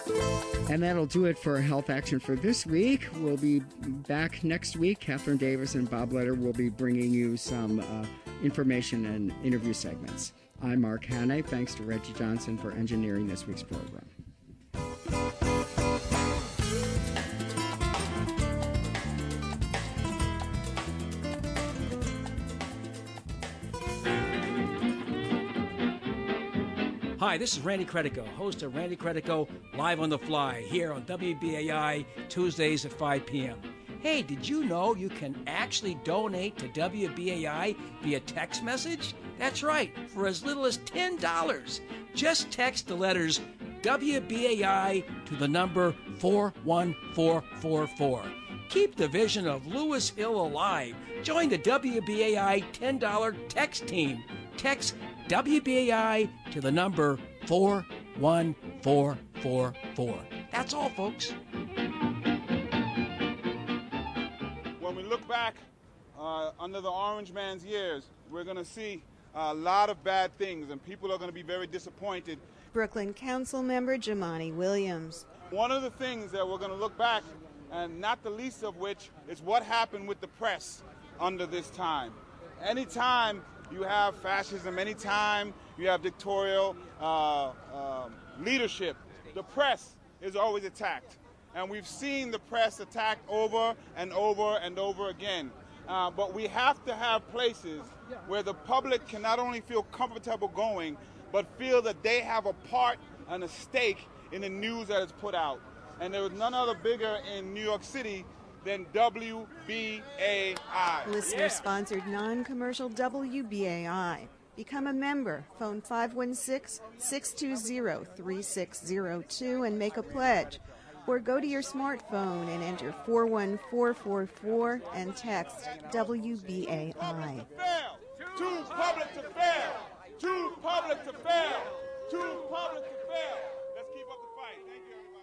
And that'll do it for Health Action for this week. We'll be back next week. Catherine Davis and Bob Letter will be bringing you some information and interview segments. I'm Mark Hanna. Thanks to Reggie Johnson for engineering this week's program. Hi, this is Randy Credico, host of Randy Credico Live on the Fly, here on WBAI, Tuesdays at 5 p.m. Hey, did you know you can actually donate to WBAI via text message? That's right, for as little as $10. Just text the letters WBAI to the number 41444. Keep the vision of Lewis Hill alive. Join the WBAI $10 text team. Text WBAI to the number 41444. That's all, folks. When we look back under the Orange Man's years, we're going to see a lot of bad things, and people are going to be very disappointed. Brooklyn Council member Jamani Williams. One of the things that we're going to look back, and not the least of which, is what happened with the press under this time. Anytime you have fascism, anytime you have dictatorial leadership, the press is always attacked. And we've seen the press attacked over and over and over again. But we have to have places where the public can not only feel comfortable going, but feel that they have a part and a stake in the news that is put out. And there was none other bigger in New York City than WBAI. Listener-sponsored non-commercial WBAI. Become a member. Phone 516-620-3602 and make a pledge. Or go to your smartphone and enter 41444 and text WBAI. Too public to fail. Too public to fail. Too public to fail. Let's keep up the fight. Thank you, everybody.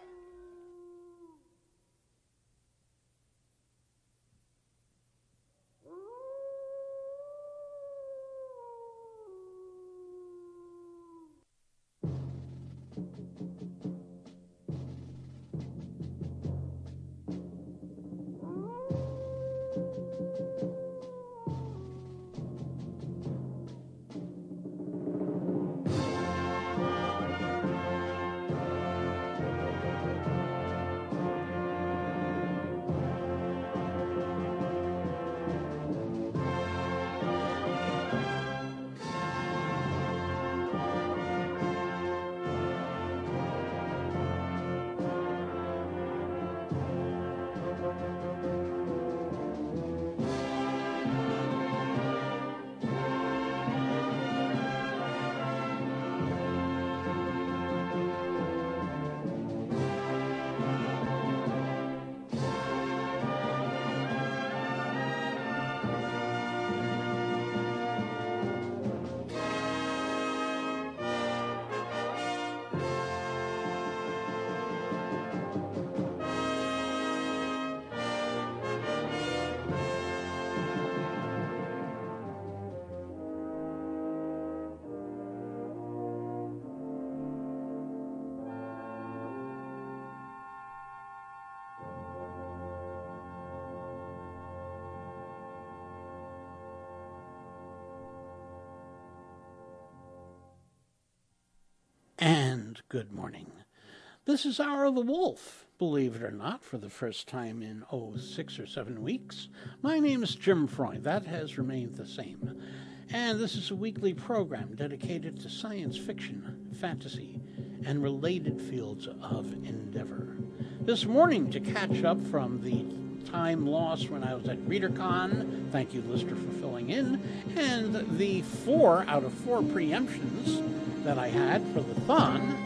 And good morning. This is Hour of the Wolf, believe it or not, for the first time in, 6 or 7 weeks. My name is Jim Freund. That has remained the same. And this is a weekly program dedicated to science fiction, fantasy, and related fields of endeavor. This morning, to catch up from the time lost when I was at ReaderCon, thank you, Lister, for filling in, and the 4 out of 4 preemptions that I had for the Thon,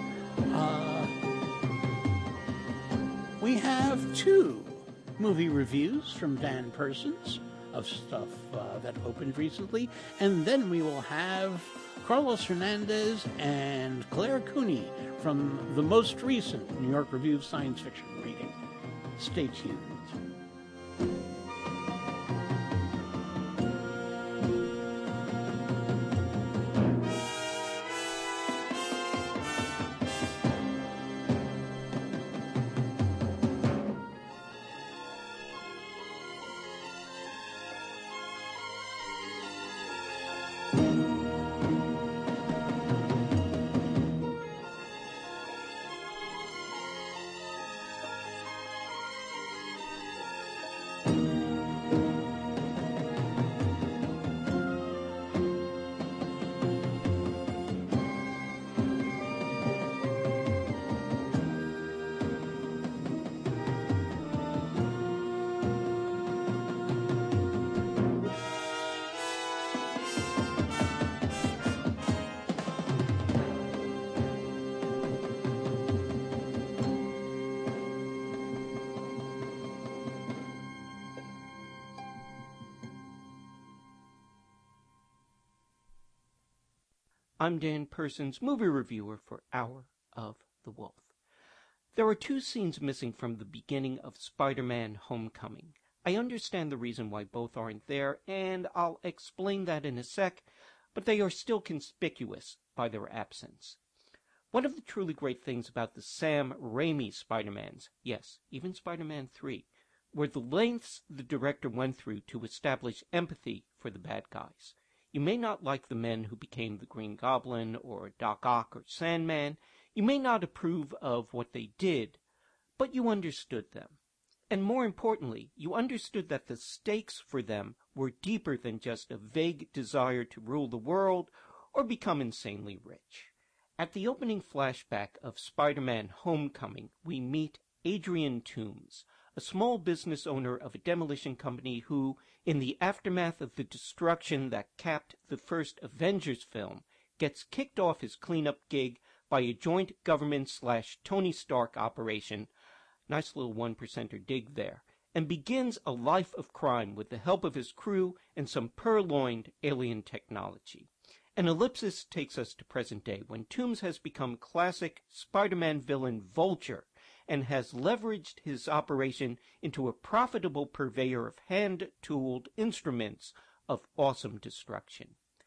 we have 2 movie reviews from Dan Persons of stuff that opened recently, and then we will have Carlos Hernandez and Claire Cooney from the most recent New York Review of Science Fiction reading. Stay tuned. I'm Dan Persons, movie reviewer for Hour of the Wolf. There are two scenes missing from the beginning of Spider-Man Homecoming. I understand the reason why both aren't there, and I'll explain that in a sec, but they are still conspicuous by their absence. One of the truly great things about the Sam Raimi Spider-Mans, yes, even Spider-Man 3, were the lengths the director went through to establish empathy for the bad guys. You may not like the men who became the Green Goblin or Doc Ock or Sandman. You may not approve of what they did, but you understood them. And more importantly, you understood that the stakes for them were deeper than just a vague desire to rule the world or become insanely rich. At the opening flashback of Spider-Man Homecoming, we meet Adrian Toomes, a small business owner of a demolition company who, in the aftermath of the destruction that capped the first Avengers film, gets kicked off his cleanup gig by a joint government/Tony Stark operation, nice little 1%er dig there, and begins a life of crime with the help of his crew and some purloined alien technology. An ellipsis takes us to present day, when Toomes has become classic Spider-Man villain Vulture and has leveraged his operation into a profitable purveyor of hand-tooled instruments of awesome destruction.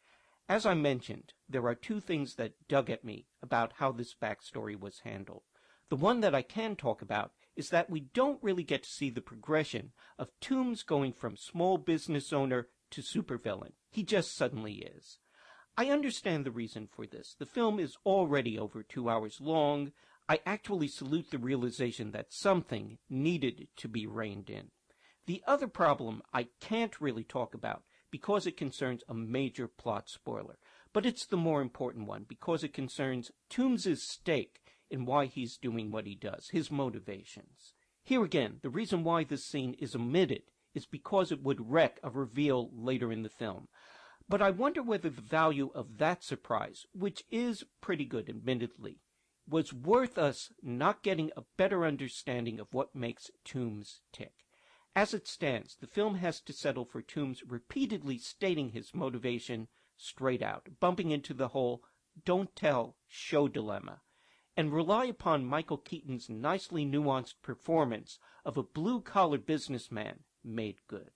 As I mentioned, there are two things that dug at me about how this backstory was handled. The one that I can talk about is that we don't really get to see the progression of Toomes going from small business owner to supervillain. He just suddenly is. I understand the reason for this. The film is already over 2 hours long. I actually salute the realization that something needed to be reined in. The other problem I can't really talk about because it concerns a major plot spoiler, but it's the more important one because it concerns Toomes' stake in why he's doing what he does, his motivations. Here again, the reason why this scene is omitted is because it would wreck a reveal later in the film. But I wonder whether the value of that surprise, which is pretty good admittedly, was worth us not getting a better understanding of what makes Toomes tick. As it stands, the film has to settle for Toomes repeatedly stating his motivation straight out, bumping into the whole don't tell, show dilemma, and rely upon Michael Keaton's nicely nuanced performance of a blue-collar businessman made good.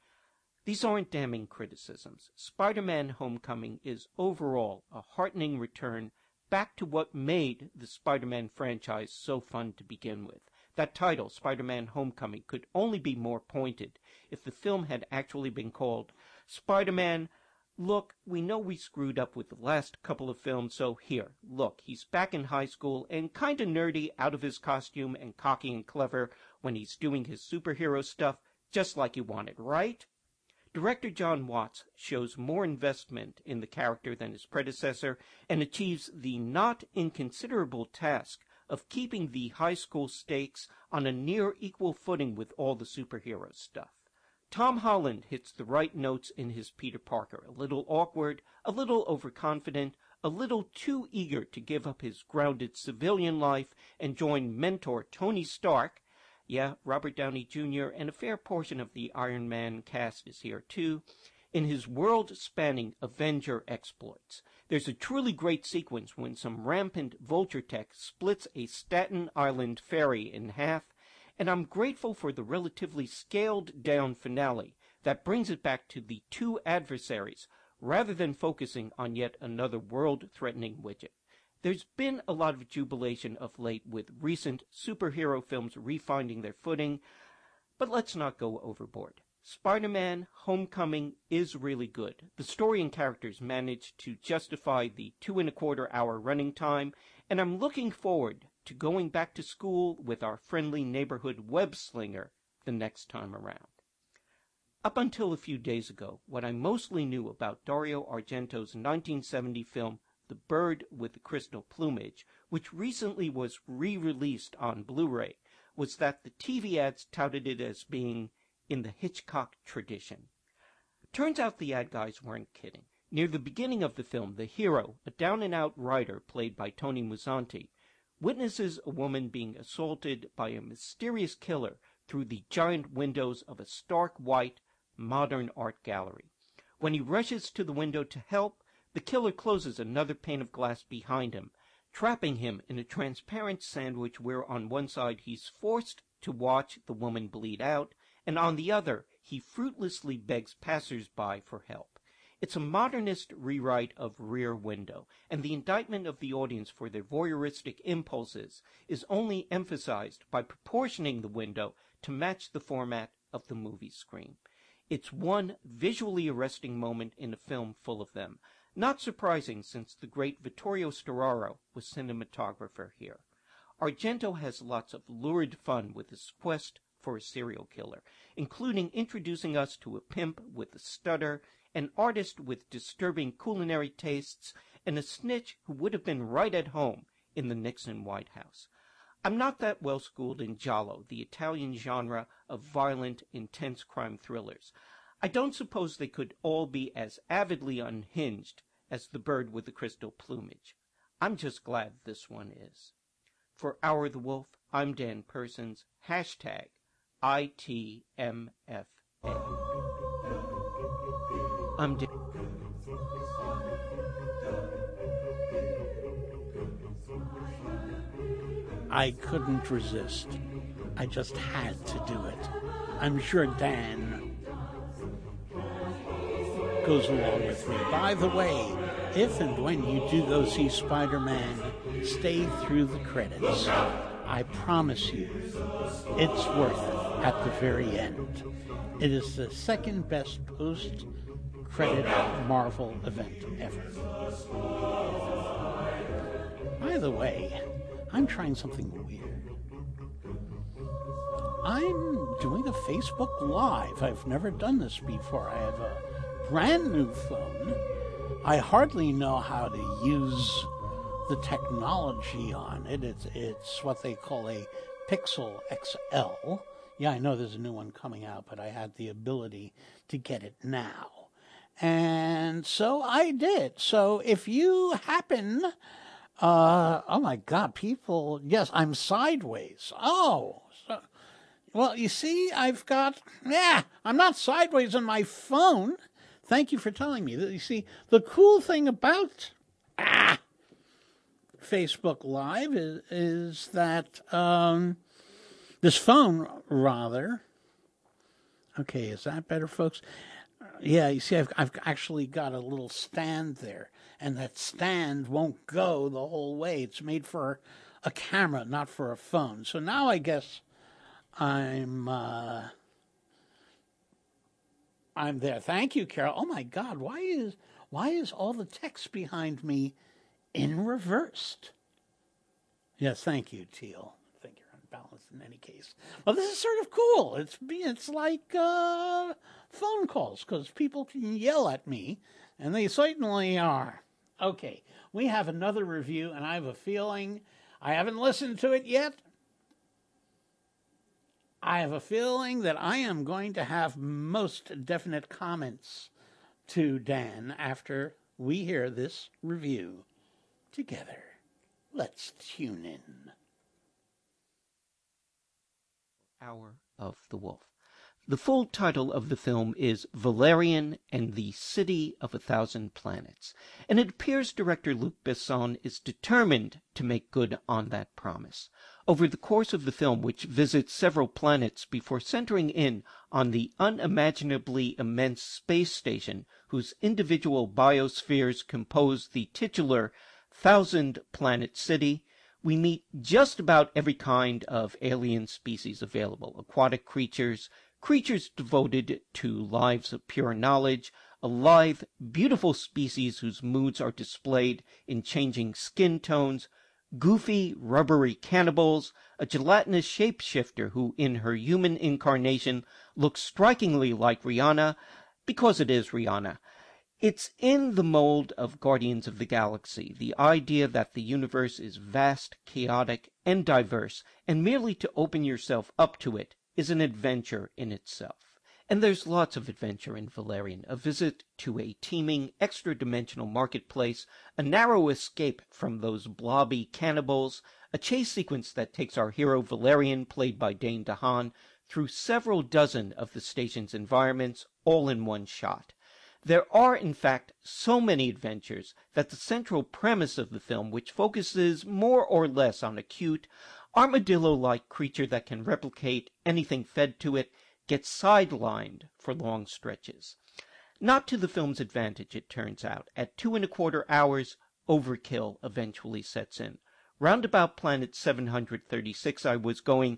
These aren't damning criticisms. Spider-Man Homecoming is overall a heartening return back to what made the Spider-Man franchise so fun to begin with. That title, Spider-Man Homecoming, could only be more pointed if the film had actually been called Spider-Man, look, we know we screwed up with the last couple of films, so here, look, he's back in high school and kinda nerdy out of his costume and cocky and clever when he's doing his superhero stuff, just like you wanted, right? Director John Watts shows more investment in the character than his predecessor and achieves the not inconsiderable task of keeping the high school stakes on a near equal footing with all the superhero stuff. Tom Holland hits the right notes in his Peter Parker, a little awkward, a little overconfident, a little too eager to give up his grounded civilian life and join mentor Tony Stark. Yeah, Robert Downey Jr. and a fair portion of the Iron Man cast is here too, in his world-spanning Avenger exploits. There's a truly great sequence when some rampant Vulture tech splits a Staten Island ferry in half, and I'm grateful for the relatively scaled-down finale that brings it back to the two adversaries, rather than focusing on yet another world-threatening widget. There's been a lot of jubilation of late with recent superhero films refinding their footing, but let's not go overboard. Spider-Man Homecoming is really good. The story and characters manage to justify the 2.25-hour running time, and I'm looking forward to going back to school with our friendly neighborhood web slinger the next time around. Up until a few days ago, what I mostly knew about Dario Argento's 1970 film The Bird with the Crystal Plumage, which recently was re-released on Blu-ray, was that the TV ads touted it as being in the Hitchcock tradition. Turns out the ad guys weren't kidding. Near the beginning of the film, the hero, a down-and-out writer played by Tony Musante, witnesses a woman being assaulted by a mysterious killer through the giant windows of a stark white, modern art gallery. When he rushes to the window to help, The killer closes another pane of glass behind him, trapping him in a transparent sandwich where on one side he's forced to watch the woman bleed out, and on the other he fruitlessly begs passers-by for help. It's a modernist rewrite of Rear Window, and the indictment of the audience for their voyeuristic impulses is only emphasized by proportioning the window to match the format of the movie screen. It's one visually arresting moment in a film full of them. Not surprising, since the great Vittorio Storaro was cinematographer here. Argento has lots of lurid fun with his quest for a serial killer, including introducing us to a pimp with a stutter, an artist with disturbing culinary tastes, and a snitch who would have been right at home in the Nixon White House. I'm not that well schooled in giallo, the Italian genre of violent, intense crime thrillers. I don't suppose they could all be as avidly unhinged as The Bird with the Crystal Plumage. I'm just glad this one is. For Hour of the Wolf, I'm Dan Persons, hashtag ITMFA. I'm Dan. I couldn't resist. I just had to do it. I'm sure Dan goes along with me. By the way, if and when you do go see Spider-Man, stay through the credits. I promise you, it's worth it at the very end. It is the second best post-credit Marvel event ever. By the way, I'm trying something weird. I'm doing a Facebook Live. I've never done this before. I have a brand new phone. I hardly know how to use the technology on it. It's what they call a Pixel XL. Yeah, I know there's a new one coming out, but I had the ability to get it now. And so I did. So if you happen... oh my God, people, yes, I'm sideways. Oh, so, well, you see, I'm not sideways on my phone. Thank you for telling me. You see, the cool thing about Facebook Live is that this phone, rather. Okay, is that better, folks? Yeah, you see, I've actually got a little stand there, and that stand won't go the whole way. It's made for a camera, not for a phone. So now I guess I'm there. Thank you, Carol. Oh my God, why is all the text behind me in reversed? Yes, thank you, Teal. I think you're unbalanced in any case. Well, this is sort of cool. It's like phone calls, because people can yell at me, and they certainly are. Okay, we have another review, and I have a feeling, I haven't listened to it yet. I have a feeling that I am going to have most definite comments to Dan after we hear this review together. Let's tune in. Hour of the Wolf. The full title of the film is Valerian and the City of a Thousand Planets, and it appears director Luc Besson is determined to make good on that promise. Over the course of the film, which visits several planets before centering in on the unimaginably immense space station whose individual biospheres compose the titular thousand-planet city, we meet just about every kind of alien species available: aquatic creatures, creatures devoted to lives of pure knowledge, a lithe, beautiful species whose moods are displayed in changing skin tones, goofy, rubbery cannibals, a gelatinous shapeshifter who, in her human incarnation, looks strikingly like Rihanna, because it is Rihanna. It's in the mold of Guardians of the Galaxy, the idea that the universe is vast, chaotic, and diverse, and merely to open yourself up to it is an adventure in itself. And there's lots of adventure in Valerian: a visit to a teeming, extra-dimensional marketplace, a narrow escape from those blobby cannibals, a chase sequence that takes our hero Valerian, played by Dane DeHaan, through several dozen of the station's environments, all in one shot. There are, in fact, so many adventures that the central premise of the film, which focuses more or less on a cute, armadillo-like creature that can replicate anything fed to it, gets sidelined for long stretches. Not to the film's advantage, it turns out. At 2¼ hours, overkill eventually sets in. Roundabout Planet 736, I was going,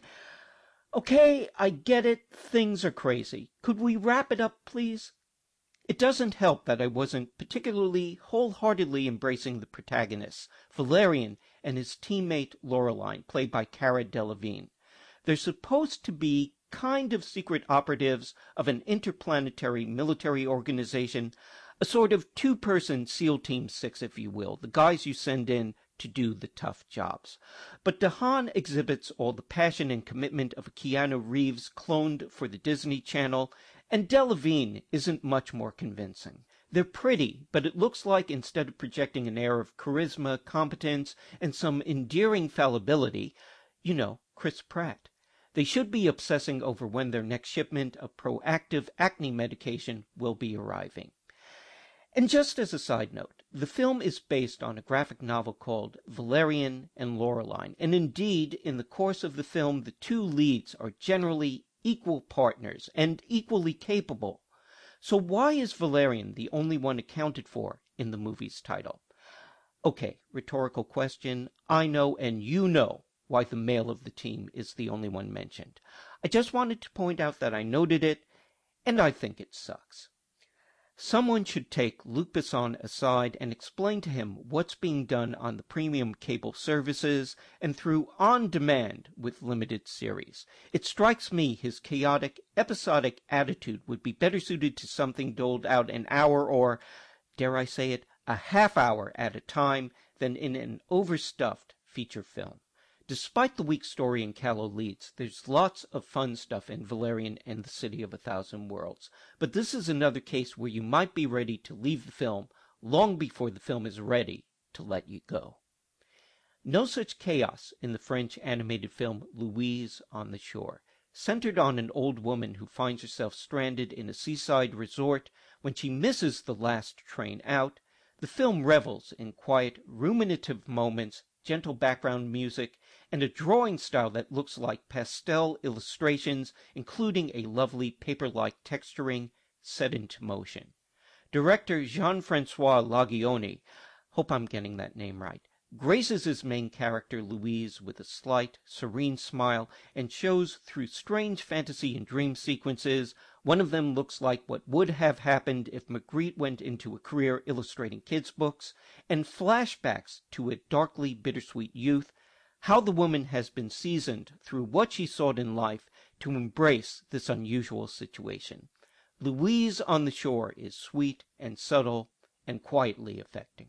okay, I get it, things are crazy. Could we wrap it up, please? It doesn't help that I wasn't particularly wholeheartedly embracing the protagonists, Valerian and his teammate Laureline, played by Cara Delevingne. They're supposed to be kind of secret operatives of an interplanetary military organization, a sort of two-person SEAL Team 6, if you will, the guys you send in to do the tough jobs. But DeHaan exhibits all the passion and commitment of a Keanu Reeves cloned for the Disney Channel, and Delevingne isn't much more convincing. They're pretty, but it looks like instead of projecting an air of charisma, competence, and some endearing fallibility, Chris Pratt, they should be obsessing over when their next shipment of proactive acne medication will be arriving. And just as a side note, the film is based on a graphic novel called Valerian and Laureline, and indeed, in the course of the film, the two leads are generally equal partners and equally capable. So why is Valerian the only one accounted for in the movie's title? Okay, rhetorical question. I know and you know why the male of the team is the only one mentioned. I just wanted to point out that I noted it, and I think it sucks. Someone should take Luc Besson aside and explain to him what's being done on the premium cable services and through on-demand with limited series. It strikes me his chaotic, episodic attitude would be better suited to something doled out an hour or, dare I say it, a half hour at a time than in an overstuffed feature film. Despite the weak story and callow leads, there's lots of fun stuff in Valerian and the City of a Thousand Worlds. But this is another case where you might be ready to leave the film long before the film is ready to let you go. No such chaos in the French animated film Louise on the Shore, centered on an old woman who finds herself stranded in a seaside resort when she misses the last train out. The film revels in quiet, ruminative moments, gentle background music, and a drawing style that looks like pastel illustrations, including a lovely paper-like texturing set into motion. Director Jean-Francois Laguioni, hope I'm getting that name right, graces his main character Louise with a slight, serene smile and shows through strange fantasy and dream sequences. One of them looks like what would have happened if Magritte went into a career illustrating kids' books, and flashbacks to a darkly bittersweet youth, how the woman has been seasoned through what she sought in life to embrace this unusual situation. Louise on the Shore is sweet and subtle and quietly affecting.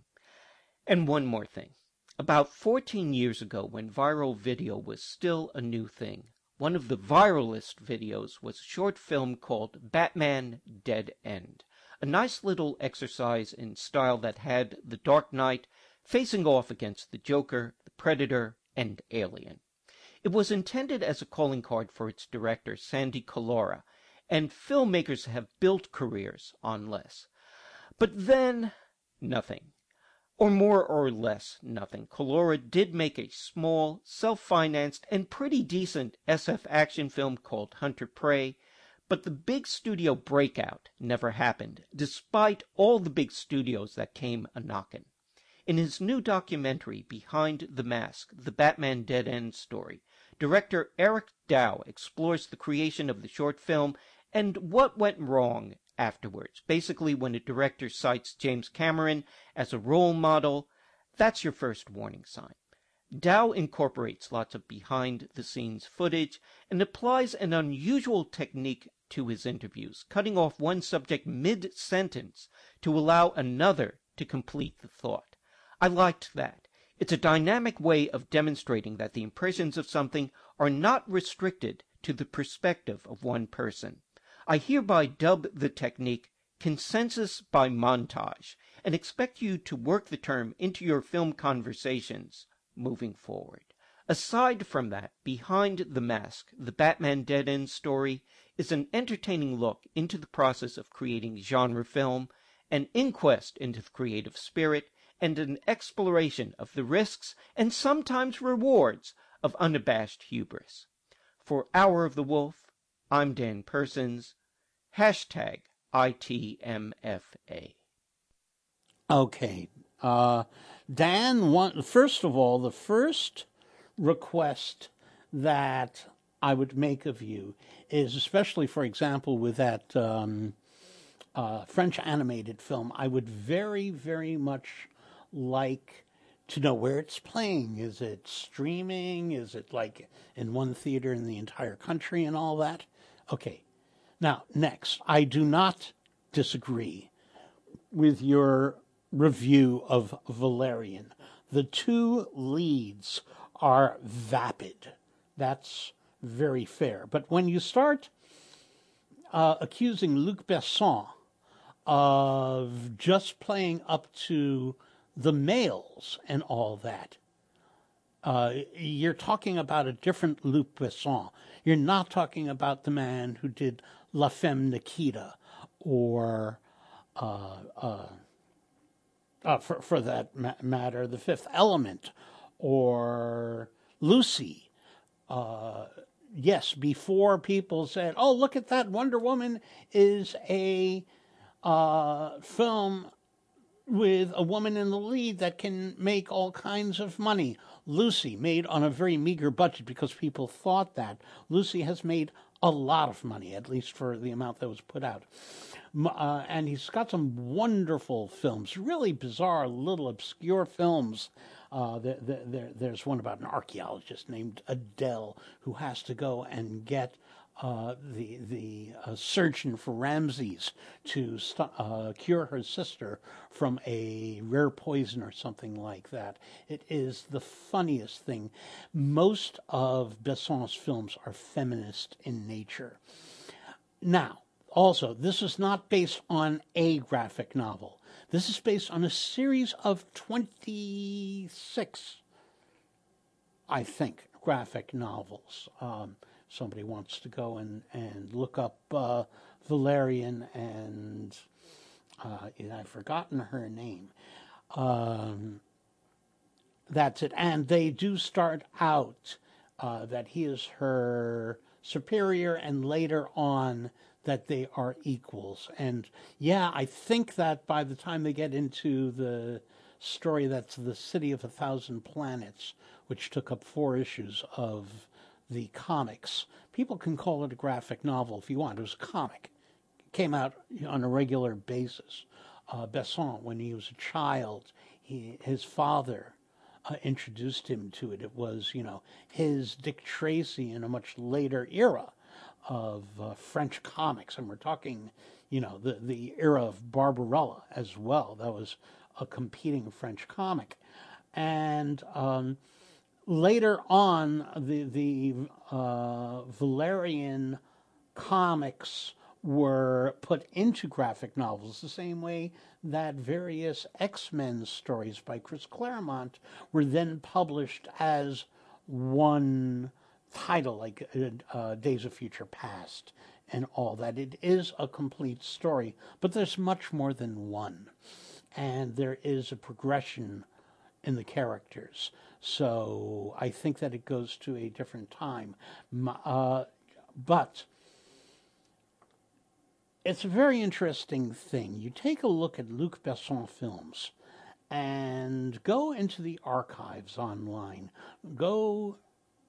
And one more thing. About 14 years ago, when viral video was still a new thing, one of the viralest videos was a short film called Batman Dead End, a nice little exercise in style that had the Dark Knight facing off against the Joker, the Predator, and Alien. It was intended as a calling card for its director, Sandy Colora, and filmmakers have built careers on less. But then, nothing. Or more or less nothing. Colora did make a small, self-financed, and pretty decent SF action film called Hunter Prey, but the big studio breakout never happened, despite all the big studios that came a-knockin'. In his new documentary, Behind the Mask, The Batman Dead End Story, director Eric Dow explores the creation of the short film and what went wrong afterwards. Basically, when a director cites James Cameron as a role model, that's your first warning sign. Dow incorporates lots of behind-the-scenes footage and applies an unusual technique to his interviews, cutting off one subject mid-sentence to allow another to complete the thought. I liked that. It's a dynamic way of demonstrating that the impressions of something are not restricted to the perspective of one person. I hereby dub the technique consensus by montage and expect you to work the term into your film conversations moving forward. Aside from that, Behind the Mask, the Batman Dead End Story is an entertaining look into the process of creating genre film an inquest into the creative spirit, and an exploration of the risks and sometimes rewards of unabashed hubris. For Hour of the Wolf, I'm Dan Persons, hashtag ITMFA. Okay. Dan, first of all, the first request that I would make of you is, especially, for example, with that French animated film, I would very, very much like to know where it's playing. Is it streaming? Is it like in one theater in the entire country and all that? Okay. Now, next, I do not disagree with your review of Valerian. The two leads are vapid. That's very fair. But when you start accusing Luc Besson of just playing up to the males and all that, you're talking about a different Luc Besson. You're not talking about the man who did La Femme Nikita or, for that matter, The Fifth Element or Lucy. Yes, before people said, oh, look at that, Wonder Woman is a film with a woman in the lead that can make all kinds of money. Lucy, made on a very meager budget because people thought that. Lucy has made a lot of money, at least for the amount that was put out. And he's got some wonderful films, really bizarre, little obscure films. There's one about an archaeologist named Adele who has to go and get the surgeon for Ramses to cure her sister from a rare poison or something like that. It is the funniest thing. Most of Besson's films are feminist in nature. Now, also, this is not based on a graphic novel. This is based on a series of 26, I think, graphic novels. Somebody wants to go and look up Valerian and I've forgotten her name. That's it. And they do start out that he is her superior, and later on that they are equals. And yeah, I think that by the time they get into the story that's The City of a Thousand Planets, which took up 4 issues of the comics, people can call it a graphic novel if you want. It was a comic. It came out on a regular basis. Besson, when he was a child, his father introduced him to it. It was, his Dick Tracy in a much later era of French comics. And we're talking, the era of Barbarella as well. That was a competing French comic. And later on, the Valerian comics were put into graphic novels the same way that various X-Men stories by Chris Claremont were then published as one title, like Days of Future Past and all that. It is a complete story, but there's much more than one. And there is a progression in the characters. So I think that it goes to a different time. But it's a very interesting thing. You take a look at Luc Besson films and go into the archives online. Go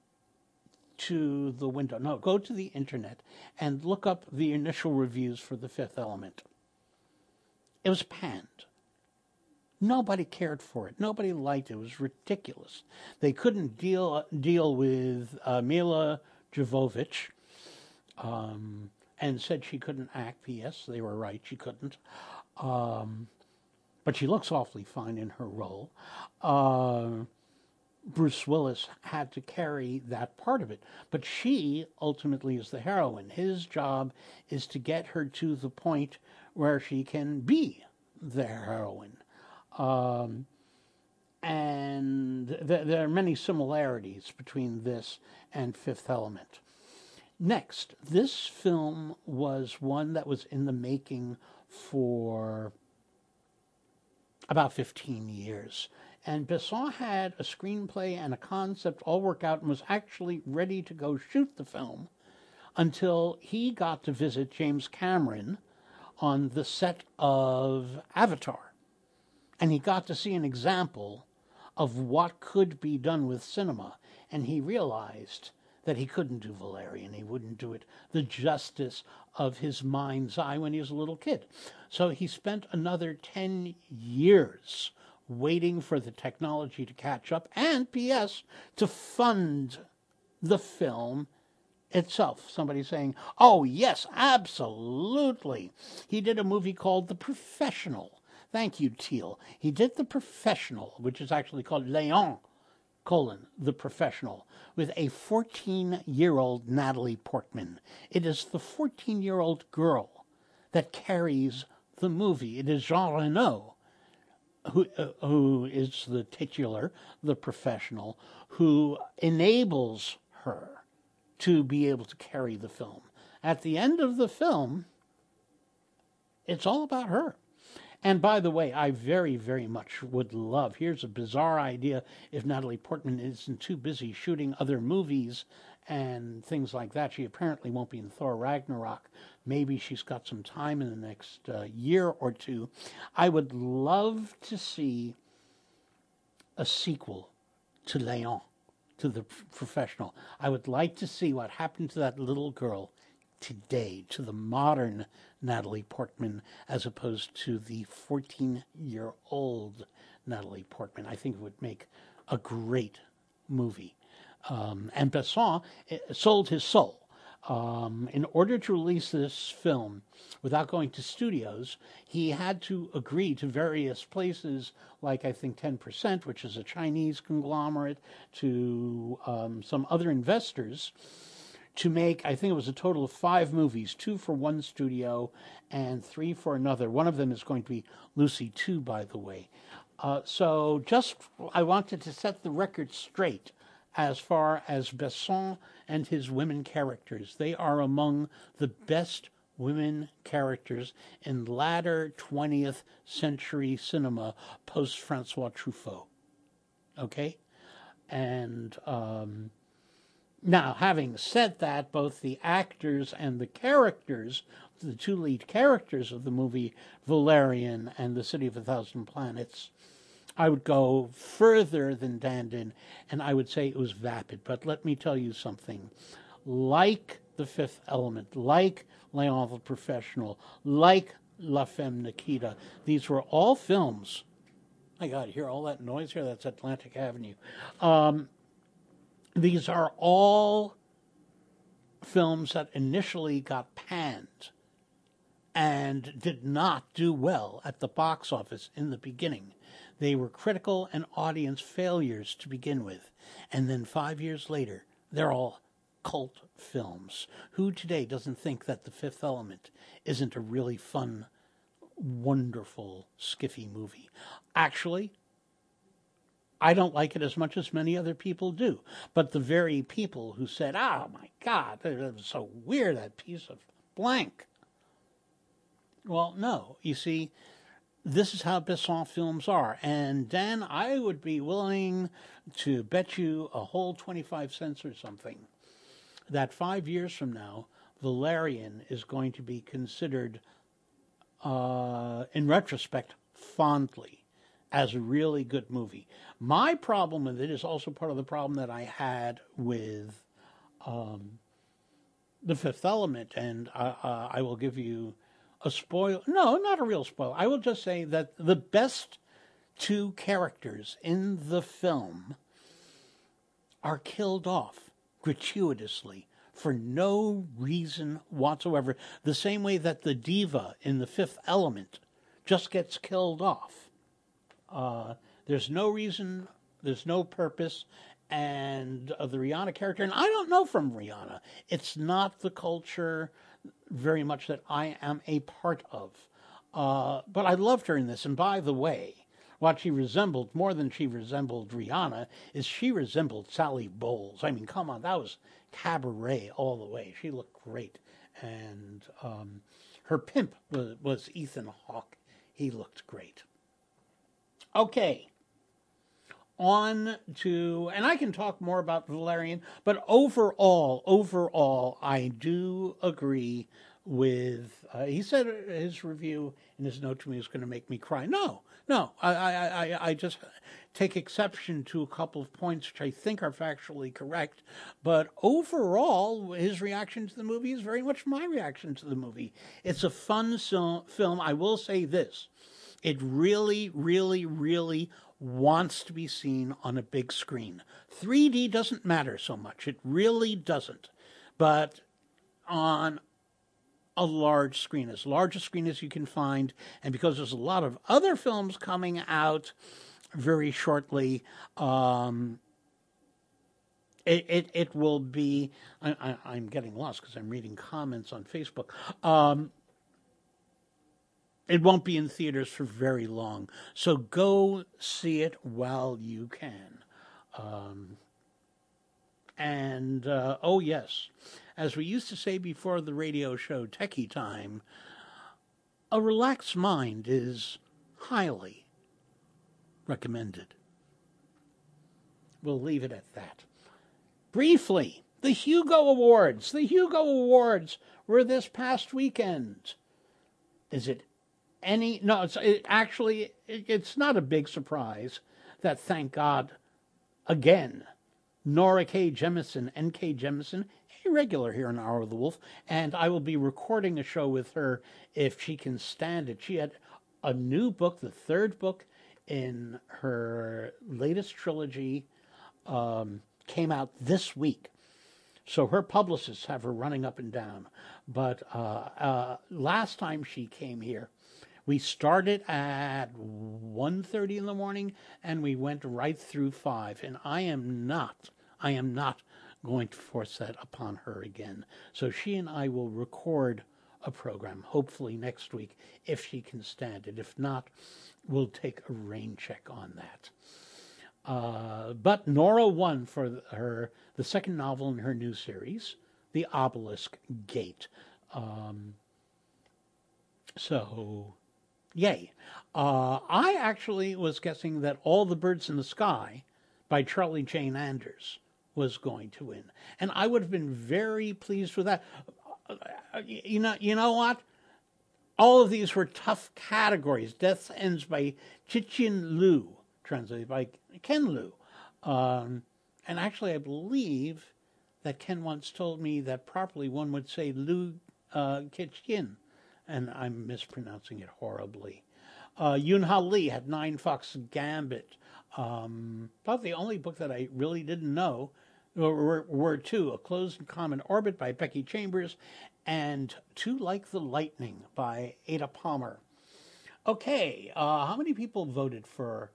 to the internet and look up the initial reviews for The Fifth Element. It was panned. Nobody cared for it. Nobody liked it. It was ridiculous. They couldn't deal with Mila Jovovich, and said she couldn't act. P.S. They were right. She couldn't. But she looks awfully fine in her role. Bruce Willis had to carry that part of it. But she ultimately is the heroine. His job is to get her to the point where she can be the heroine. And there are many similarities between this and Fifth Element. Next, this film was one that was in the making for about 15 years. And Besson had a screenplay and a concept all work out and was actually ready to go shoot the film until he got to visit James Cameron on the set of Avatar. And he got to see an example of what could be done with cinema. And he realized that he couldn't do Valerian. He wouldn't do it the justice of his mind's eye when he was a little kid. So he spent another 10 years waiting for the technology to catch up and, P.S., to fund the film itself. Somebody saying, oh, yes, absolutely. He did a movie called The Professional. Thank you, Teal. He did The Professional, which is actually called Léon, The Professional, with a 14-year-old Natalie Portman. It is the 14-year-old girl that carries the movie. It is Jean Reno, who is the titular, The Professional, who enables her to be able to carry the film. At the end of the film, it's all about her. And by the way, I very, very much would love, here's a bizarre idea, if Natalie Portman isn't too busy shooting other movies and things like that. She apparently won't be in Thor Ragnarok. Maybe she's got some time in the next year or two. I would love to see a sequel to Léon, to The Professional. I would like to see what happened to that little girl today, to the modern Natalie Portman, as opposed to the 14-year-old Natalie Portman. I think it would make a great movie. And Besson sold his soul. In order to release this film without going to studios, he had to agree to various places, like I think 10%, which is a Chinese conglomerate, to some other investors, to make, I think it was a total of 5 movies, 2 for one studio and 3 for another. One of them is going to be Lucy 2, by the way. So just, I wanted to set the record straight as far as Besson and his women characters. They are among the best women characters in latter 20th century cinema post-Francois Truffaut. Okay? And now, having said that, both the actors and the characters, the 2 lead characters of the movie Valerian and The City of a Thousand Planets, I would go further than Dandin, and I would say it was vapid. But let me tell you something. Like The Fifth Element, like Léon the Professional, like La Femme Nikita, these were all films. My God, you hear all that noise here? That's Atlantic Avenue. These are all films that initially got panned and did not do well at the box office in the beginning. They were critical and audience failures to begin with. And then 5 years later, they're all cult films. Who today doesn't think that The Fifth Element isn't a really fun, wonderful, skiffy movie? Actually, I don't like it as much as many other people do. But the very people who said, oh my God, that was so weird, that piece of blank. Well, no. You see, this is how Besson films are. And Dan, I would be willing to bet you a whole 25 cents or something that 5 years from now, Valerian is going to be considered, in retrospect, fondly, as a really good movie. My problem with it is also part of the problem that I had with The Fifth Element, and I will give you a spoil. No, not a real spoil. I will just say that the best 2 characters in the film are killed off gratuitously for no reason whatsoever, the same way that the diva in The Fifth Element just gets killed off. There's no reason, there's no purpose, and the Rihanna character, and I don't know from Rihanna, it's not the culture very much that I am a part of. But I loved her in this, and by the way, what she resembled, more than she resembled Rihanna, is she resembled Sally Bowles. I mean, come on, that was cabaret all the way. She looked great. And her pimp was Ethan Hawke. He looked great. Okay. On to, and I can talk more about Valerian, but overall, I do agree with, he said his review in his note to me is going to make me cry. No, I just take exception to a couple of points which I think are factually correct, but overall, his reaction to the movie is very much my reaction to the movie. It's a fun film. I will say this. It really, really, really wants to be seen on a big screen. 3D doesn't matter so much. It really doesn't. But on a large screen, as large a screen as you can find, and because there's a lot of other films coming out very shortly, it will be, I'm getting lost because I'm reading comments on Facebook. It won't be in theaters for very long, so go see it while you can. Oh yes, as we used to say before the radio show Techie Time, a relaxed mind is highly recommended. We'll leave it at that. Briefly, the Hugo Awards. The Hugo Awards were this past weekend. Is it no, it's not a big surprise that, thank God, again, Nora K. Jemisin, N.K. Jemisin, a regular here in Hour of the Wolf, and I will be recording a show with her if she can stand it. She had a new book, the third book in her latest trilogy, came out this week. So her publicists have her running up and down. But last time she came here, we started at 1:30 in the morning, and we went right through 5. And I am not going to force that upon her again. So she and I will record a program, hopefully next week, if she can stand it. If not, we'll take a rain check on that. But Nora won for the second novel in her new series, The Obelisk Gate. So, yay. I actually was guessing that All the Birds in the Sky by Charlie Jane Anders was going to win. And I would have been very pleased with that. You know what? All of these were tough categories. Death Ends by Cixin Liu, translated by Ken Liu. And actually, I believe that Ken once told me that properly one would say Liu Cixin, and I'm mispronouncing it horribly. Yoon-Ha Lee had Nine Fox Gambit. About the only book that I really didn't know were two, A Closed and Common Orbit by Becky Chambers and Two Like the Lightning by Ada Palmer. Okay, how many people voted for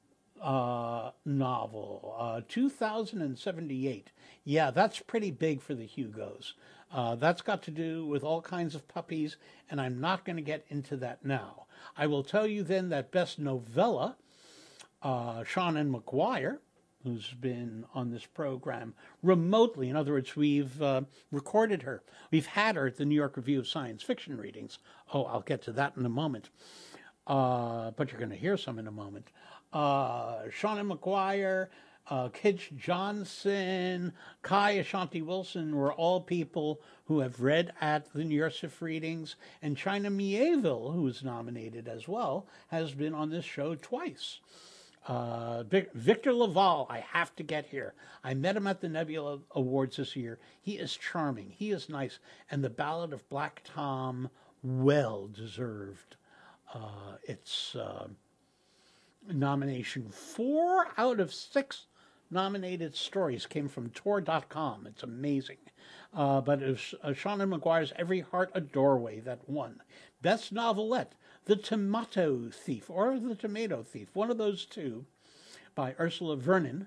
novel? 2,078. Yeah, that's pretty big for the Hugos. That's got to do with all kinds of puppies, and I'm not going to get into that now. I will tell you then that Best Novella, Seanan McGuire, who's been on this program remotely. In other words, we've recorded her. We've had her at the New York Review of Science Fiction readings. Oh, I'll get to that in a moment. But you're going to hear some in a moment. Seanan McGuire, Kij Johnson, Kai Ashanti Wilson were all people who have read at the New York SIF readings. And China Mieville, who was nominated as well, has been on this show twice. Victor Laval, I have to get here. I met him at the Nebula Awards this year. He is charming. He is nice. And The Ballad of Black Tom, well deserved. Its nomination. 4 out of 6 nominated stories came from Tor.com. It's amazing. But it was Seanan McGuire's Every Heart a Doorway that won. Best Novelette, The Tomato Thief, or The Tomato Thief, one of those two, by Ursula Vernon,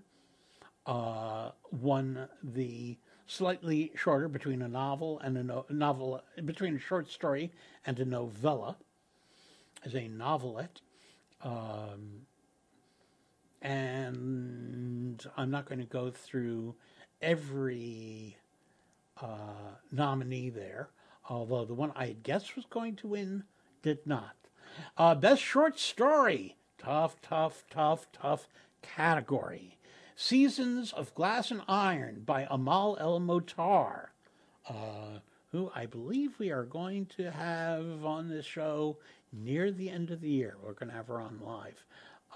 won the slightly shorter between a novel and between a short story and a novella, as a novelette. And I'm not going to go through every nominee there, although the one I had guessed was going to win did not. Best Short Story, Tough category. Seasons of Glass and Iron by Amal El-Motar, who I believe we are going to have on this show near the end of the year. We're going to have her on live.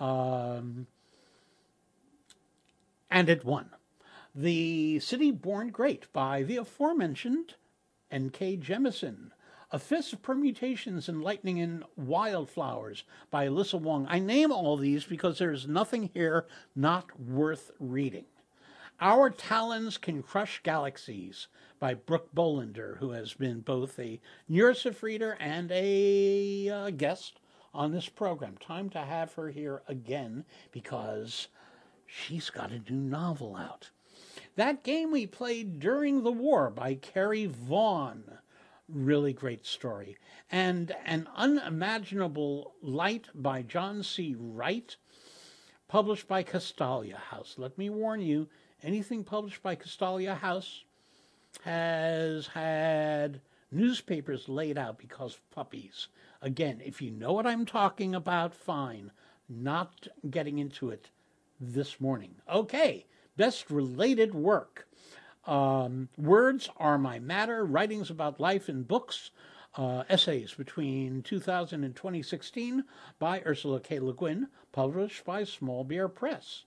And it won. The City Born Great by the aforementioned N.K. Jemisin. A Fist of Permutations and Lightning and Wildflowers by Alyssa Wong. I name all these because there's nothing here not worth reading. Our Talons Can Crush Galaxies by Brooke Bolander, who has been both a NURSIF reader and a guest on this program. Time to have her here again because she's got a new novel out. That Game We Played During the War by Carrie Vaughn. Really great story. And An Unimaginable Light by John C. Wright, published by Castalia House. Let me warn you, anything published by Castalia House has had newspapers laid out because of puppies. Again, if you know what I'm talking about, fine. Not getting into it this morning. Okay, best related work. Words Are My Matter, Writings About Life in Books, Essays Between 2000 and 2016 by Ursula K. Le Guin, published by Small Beer Press.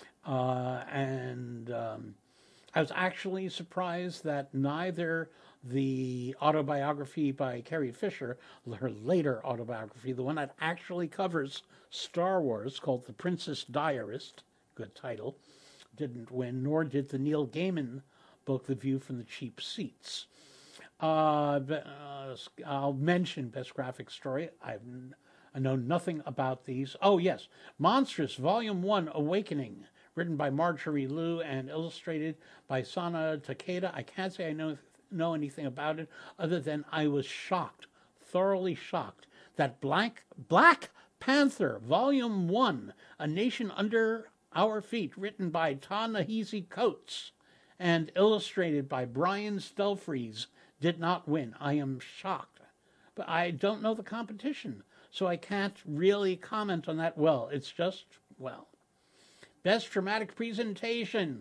I was actually surprised that neither the autobiography by Carrie Fisher, her later autobiography, the one that actually covers Star Wars, called The Princess Diarist, good title, didn't win, nor did the Neil Gaiman book, The View from the Cheap Seats. I'll mention Best Graphic Story. I know nothing about these. Oh, yes. Monstrous, Volume 1, Awakening, written by Marjorie Liu and illustrated by Sana Takeda. I can't say I know anything about it other than I was shocked, thoroughly shocked, that Black Panther, Volume 1, A Nation Under Our Feet, written by Ta-Nehisi Coates and illustrated by Brian Stelfreeze, did not win. I am shocked. But I don't know the competition, so I can't really comment on that. Well, it's just, well. Best Dramatic Presentation,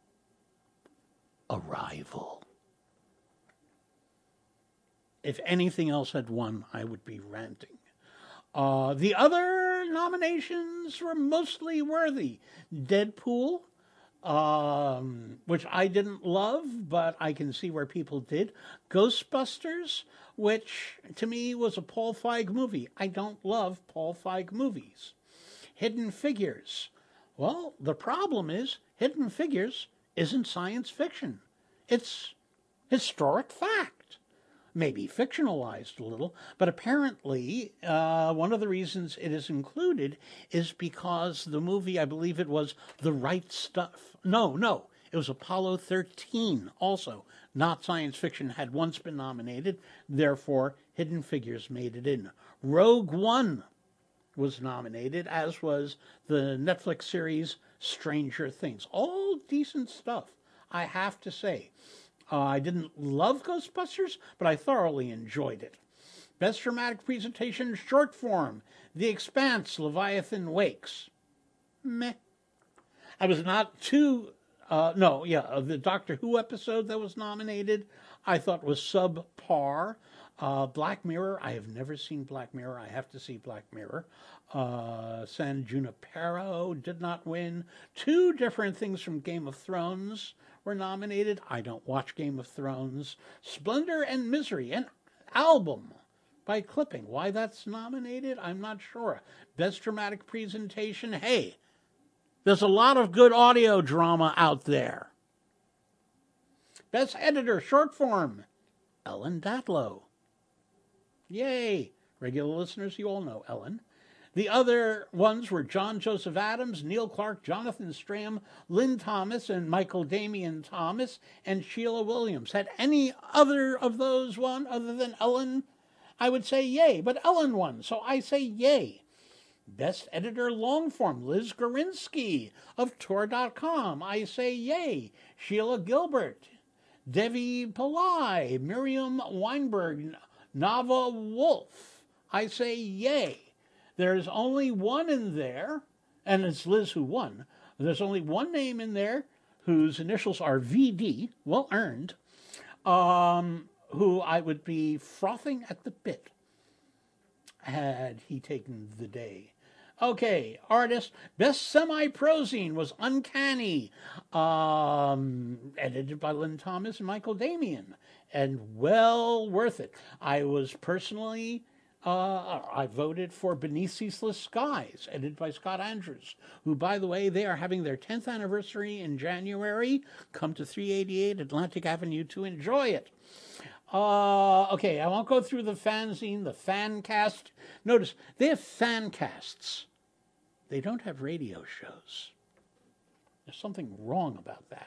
Arrival. If anything else had won, I would be ranting. The other nominations were mostly worthy. Deadpool, which I didn't love, but I can see where people did. Ghostbusters, which to me was a Paul Feig movie. I don't love Paul Feig movies. Hidden Figures. Well, the problem is Hidden Figures isn't science fiction. It's historic fact. Maybe fictionalized a little, but apparently one of the reasons it is included is because the movie, I believe it was The Right Stuff. No, it was Apollo 13 also. Not science fiction, had once been nominated. Therefore, Hidden Figures made it in. Rogue One was nominated, as was the Netflix series Stranger Things. All decent stuff, I have to say. I didn't love Ghostbusters, but I thoroughly enjoyed it. Best Dramatic Presentation, Short Form, The Expanse, Leviathan Wakes. Meh. I was not too... the Doctor Who episode that was nominated, I thought was subpar. Black Mirror, I have never seen Black Mirror. I have to see Black Mirror. San Junipero did not win. Two different things from Game of Thrones were nominated. I don't watch Game of Thrones. Splendor and Misery, an album by Clipping. Why that's nominated, I'm not sure. Best Dramatic Presentation, hey, there's a lot of good audio drama out there. Best Editor, Short Form, Ellen Datlow. Yay! Regular listeners, you all know Ellen. The other ones were John Joseph Adams, Neil Clark, Jonathan Strahan, Lynn Thomas, and Michael Damian Thomas, and Sheila Williams. Had any other of those won other than Ellen? I would say yay, but Ellen won, so I say yay. Best Editor Longform, Liz Gorinsky of Tor.com. I say yay. Sheila Gilbert, Devi Pillai, Miriam Weinberg, Nava Wolf. I say yay. There's only one in there, and it's Liz who won. There's only one name in there whose initials are VD, well earned, who I would be frothing at the bit had he taken the day. Okay, artist, best semi-prozine was Uncanny, edited by Lynn Thomas and Michael Damian, and well worth it. I was personally, I voted for Beneath Ceaseless Skies, edited by Scott Andrews, who, by the way, they are having their 10th anniversary in January. Come to 388 Atlantic Avenue to enjoy it. Okay, I won't go through the fanzine, the fan cast. Notice, they have fan casts. They don't have radio shows. There's something wrong about that.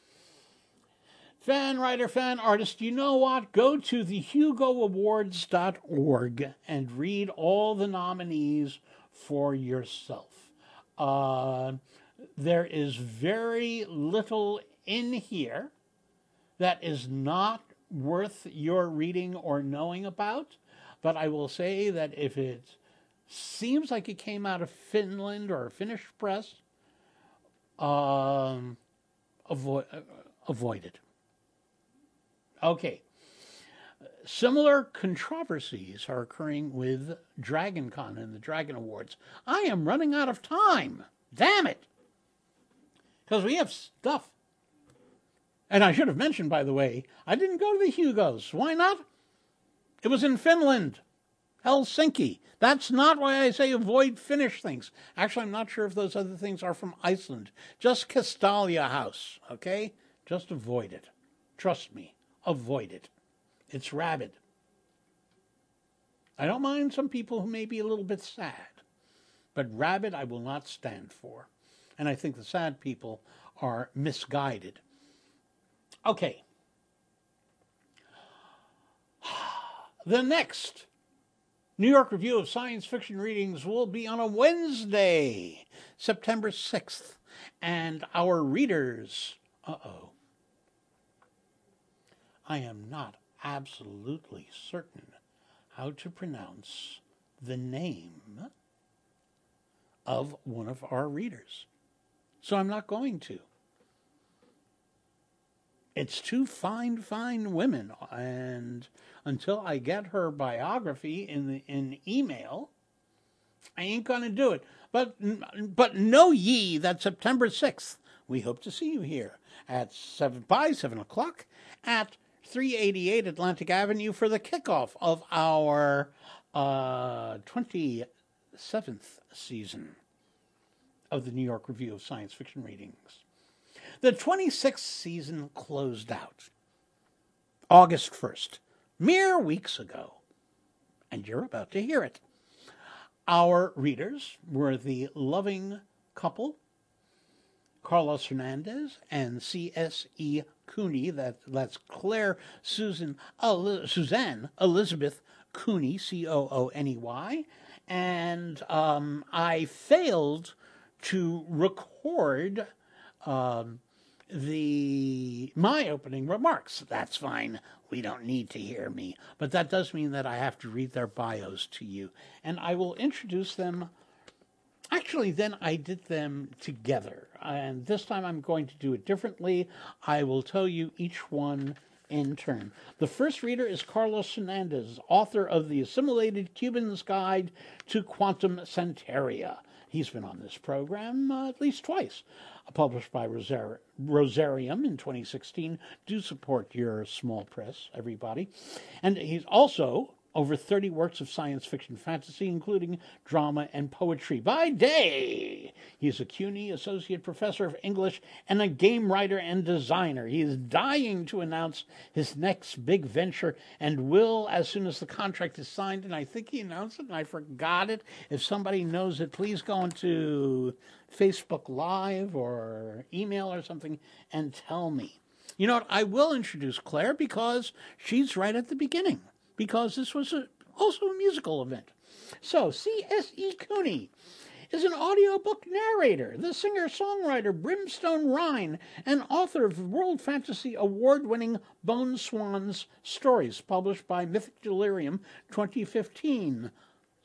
Fan writer, fan artist, you know what? Go to the HugoAwards.org and read all the nominees for yourself. There is very little in here that is not worth your reading or knowing about, but I will say that if it seems like it came out of Finland or a Finnish press, avoid it. Okay. Similar controversies are occurring with DragonCon and the Dragon Awards. I am running out of time. Damn it. Because we have stuff. And I should have mentioned, by the way, I didn't go to the Hugos. Why not? It was in Finland, Helsinki. That's not why I say avoid Finnish things. Actually, I'm not sure if those other things are from Iceland. Just Castalia House, okay? Just avoid it. Trust me, avoid it. It's rabid. I don't mind some people who may be a little bit sad, but rabid I will not stand for. And I think the sad people are misguided. Okay. The next New York Review of Science Fiction readings will be on a Wednesday, September 6th. And our readers, I am not absolutely certain how to pronounce the name of one of our readers. So I'm not going to. It's two fine women, and until I get her biography in email, I ain't going to do it. But know ye that September 6th, we hope to see you here at 7 o'clock at 388 Atlantic Avenue for the kickoff of our 27th season of the New York Review of Science Fiction readings. The 26th season closed out August 1st, mere weeks ago, and you're about to hear it. Our readers were the loving couple, Carlos Hernandez and C.S.E. Cooney, that's Claire Suzanne Elizabeth Cooney, Cooney, and I failed to record my opening remarks. That's fine. We don't need to hear me. But that does mean that I have to read their bios to you. And I will introduce them. Actually, then I did them together. And this time I'm going to do it differently. I will tell you each one in turn. The first reader is Carlos Hernandez, author of The Assimilated Cuban's Guide to Quantum Santeria. He's been on this program at least twice. Published by Rosarium in 2016. Do support your small press, everybody. And he's also over 30 works of science fiction fantasy, including drama and poetry. By day, he's a CUNY Associate Professor of English and a game writer and designer. He is dying to announce his next big venture and will as soon as the contract is signed. And I think he announced it and I forgot it. If somebody knows it, please go into Facebook Live or email or something and tell me. You know what? I will introduce Claire because she's right at the beginning, because this was also a musical event. So, C.S.E. Cooney is an audiobook narrator, the singer-songwriter Brimstone Rhine, and author of World Fantasy Award-winning Bone Swans stories, published by Mythic Delirium 2015.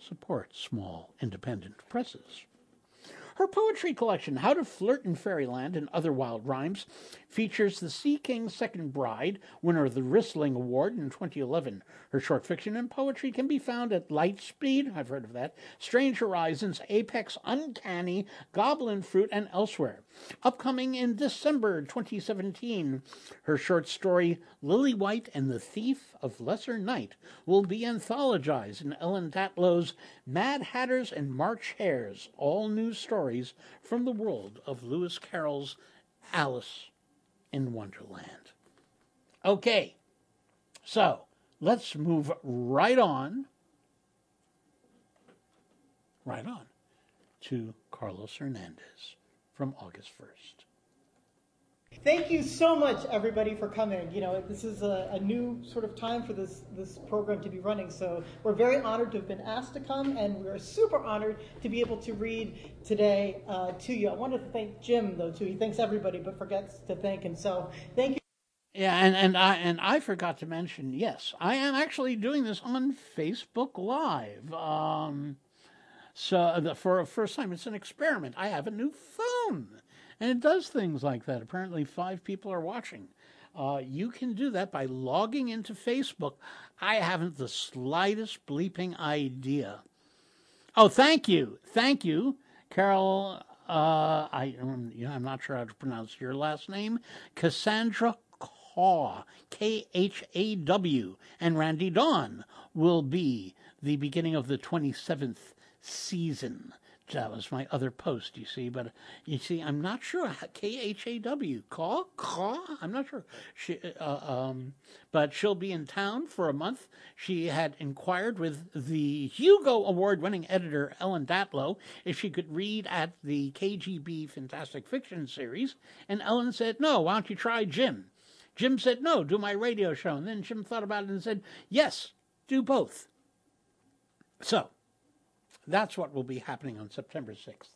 Support small independent presses. Her poetry collection, How to Flirt in Fairyland and Other Wild Rhymes, features The Sea King's Second Bride, winner of the Ristling Award in 2011. Her short fiction and poetry can be found at Lightspeed, I've heard of that, Strange Horizons, Apex, Uncanny, Goblin Fruit, and elsewhere. Upcoming in December 2017, her short story, Lily White and the Thief of Lesser Night, will be anthologized in Ellen Tatlow's Mad Hatters and March Hares, all new stories from the world of Lewis Carroll's Alice in Wonderland. Okay, so let's move right on to Carlos Hernandez from August 1st. Thank you so much, everybody, for coming. You know, this is a new sort of time for this program to be running, so we're very honored to have been asked to come, and we're super honored to be able to read today to you. I wanted to thank Jim, though, too. He thanks everybody, but forgets to thank himself. Thank you. Yeah, and I forgot to mention, yes, I am actually doing this on Facebook Live. For a first time, it's an experiment. I have a new phone. And it does things like that. Apparently 5 people are watching. You can do that by logging into Facebook. I haven't the slightest bleeping idea. Oh, thank you. Thank you, Carol. I'm not sure how to pronounce your last name. Cassandra Kaw, Khaw. And Randy Dawn will be the beginning of the 27th season. That was my other post, you see. But, you see, I'm not sure. Khaw? I'm not sure. But she'll be in town for a month. She had inquired with the Hugo Award-winning editor, Ellen Datlow, if she could read at the KGB Fantastic Fiction series. And Ellen said, no, why don't you try Jim? Jim said, no, do my radio show. And then Jim thought about it and said, yes, do both. So, that's what will be happening on September 6th.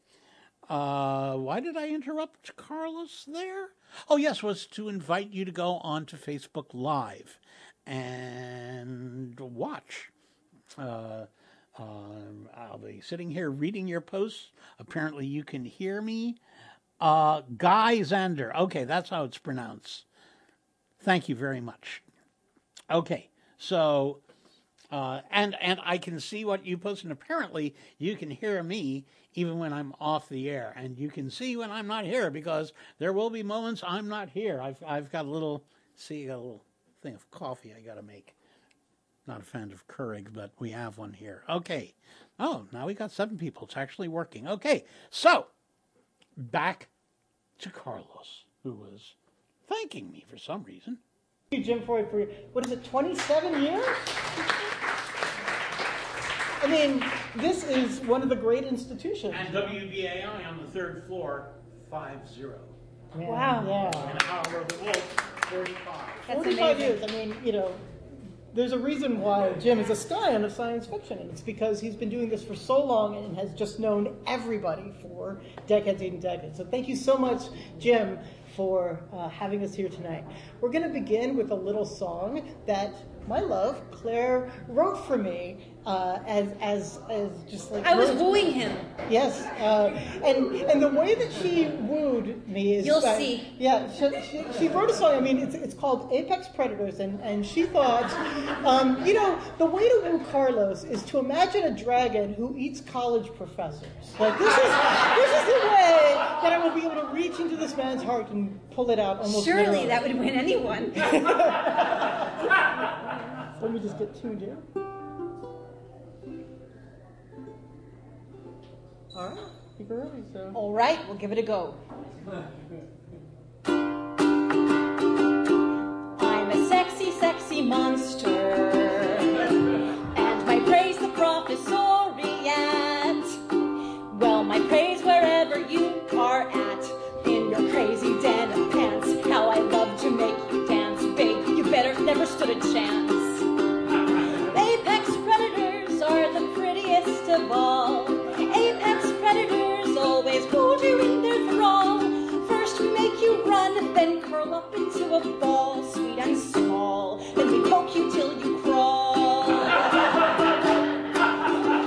Why did I interrupt Carlos there? Oh, yes, was to invite you to go on to Facebook Live and watch. I'll be sitting here reading your posts. Apparently you can hear me. Guy Zander. Okay, that's how it's pronounced. Thank you very much. Okay, so... And I can see what you post, and apparently you can hear me even when I'm off the air, and you can see when I'm not here, because there will be moments I'm not here. I've got a little thing of coffee I got to make. Not a fan of Keurig, but we have one here. Okay. Oh, now we got 7 people. It's actually working. Okay, so back to Carlos, who was thanking me for some reason. Thank you, Jim Freud, for, 27 years? I mean, this is one of the great institutions. And WBAI on the 3rd floor, 50. Yeah, wow. Yeah. And Hour of the Wolf, 45. That's 45 amazing. years. I mean, you know, there's a reason why Jim is a scion of science fiction, and it's because he's been doing this for so long and has just known everybody for decades and decades. So thank you so much, Jim, for having us here tonight. We're going to begin with a little song that my love, Claire, wrote for me as just like... I was wooing him. Yes, and the way that she wooed me is... You'll see. Yeah, she wrote a song, I mean, it's called Apex Predators, and she thought, you know, the way to woo Carlos is to imagine a dragon who eats college professors. Like, this is the way that I will be able to reach into this man's heart and pull it out almost Surely literally. that would win anyone. Let me just get tuned here. All right, keep it ready, so. All right, we'll give it a go. I'm a sexy, sexy monster, and my praise the professoriate. Well, my praise wherever you are at, in your crazy den of pants. How I love to make you dance, babe. You better never stood a chance. Apex predators are the prettiest of all. Apex predators always hold you in their thrall. First we make you run, then curl up into a ball, sweet and small. Then we poke you till you crawl.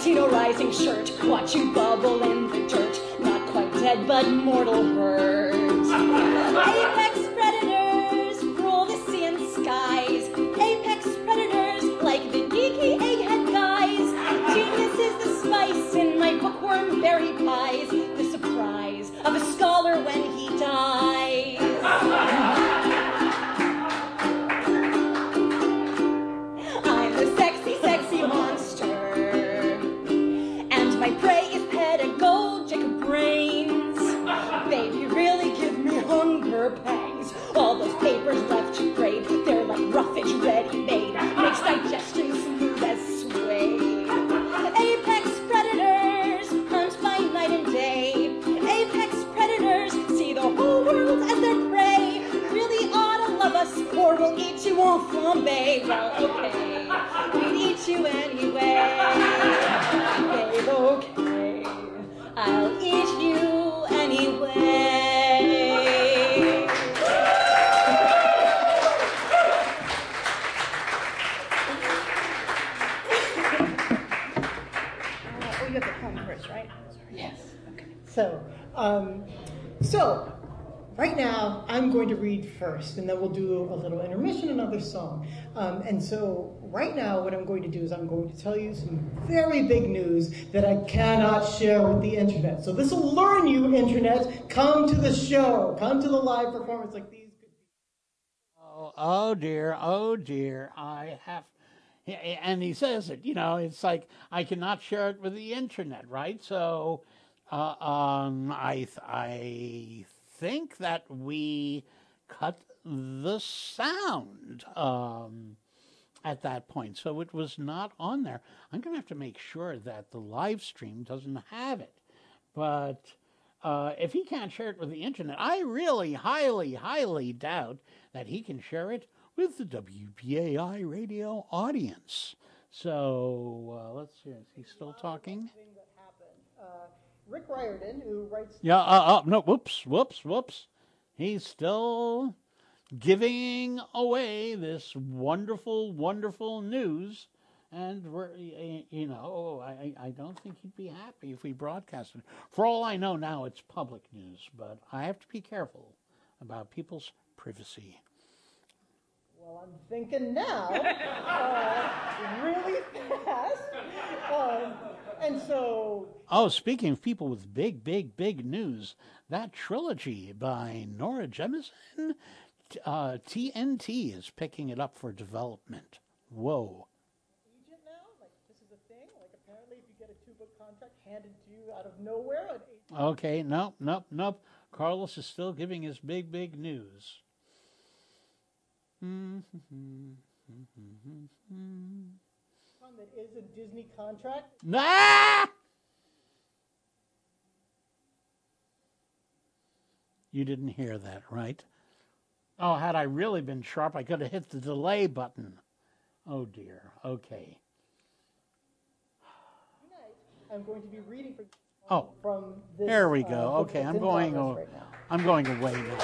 Latino rising shirt, watch you bubble in the dirt. Not quite dead, but mortal hurt. Apex predators rule the sea and skies. Apex predators like the geeky egghead guys. Genius is the spice in my bookworm berry pies. The surprise of a scholar when he dies. I'm the sexy, sexy monster. And my prey is pedagogic brains. Baby, really give me hunger pangs. All those papers left to grade, they're like roughage ready-made. Makes digestion smooth as suede. Apex predators hunt by night and day. Apex predators see the whole world as their prey. Really ought to love us or we'll eat you en flambe. Well, okay, we'd eat you anyway. Babe, okay, I'll eat you anyway. Oh, you have the poem first, right? Yes. Okay. So right now I'm going to read first, and then we'll do a little intermission, another song. And so right now what I'm going to do is I'm going to tell you some very big news that I cannot share with the internet. So this will learn you, internet. Come to the show. Come to the live performance like these good people. Oh dear, I have, and he says it, it's like, I cannot share it with the internet, right? So, I think that we cut the sound, at that point, so it was not on there. I'm going to have to make sure that the live stream doesn't have it, but if he can't share it with the internet, I really highly doubt that he can share it with the WBAI radio audience. So let's see, is he still talking? That happened. Rick Riordan, who writes... No, whoops. He's still giving away this wonderful news. And I don't think he'd be happy if we broadcast it. For all I know now, it's public news, but I have to be careful about people's privacy. Well, I'm thinking now, really fast. And so... Oh, speaking of people with big news, that trilogy by Nora Jemisin, TNT is picking it up for development. Whoa. Agent now? Like, this is a thing? Like, apparently if you get a 2-book contract handed to you out of nowhere... Okay, nope. Carlos is still giving his big news. That is a Disney contract? Ah! You didn't hear that, right? Oh, had I really been sharp, I could have hit the delay button. Oh, dear. Okay. Tonight, I'm going to be reading from this... There we go. Okay, I'm going away now.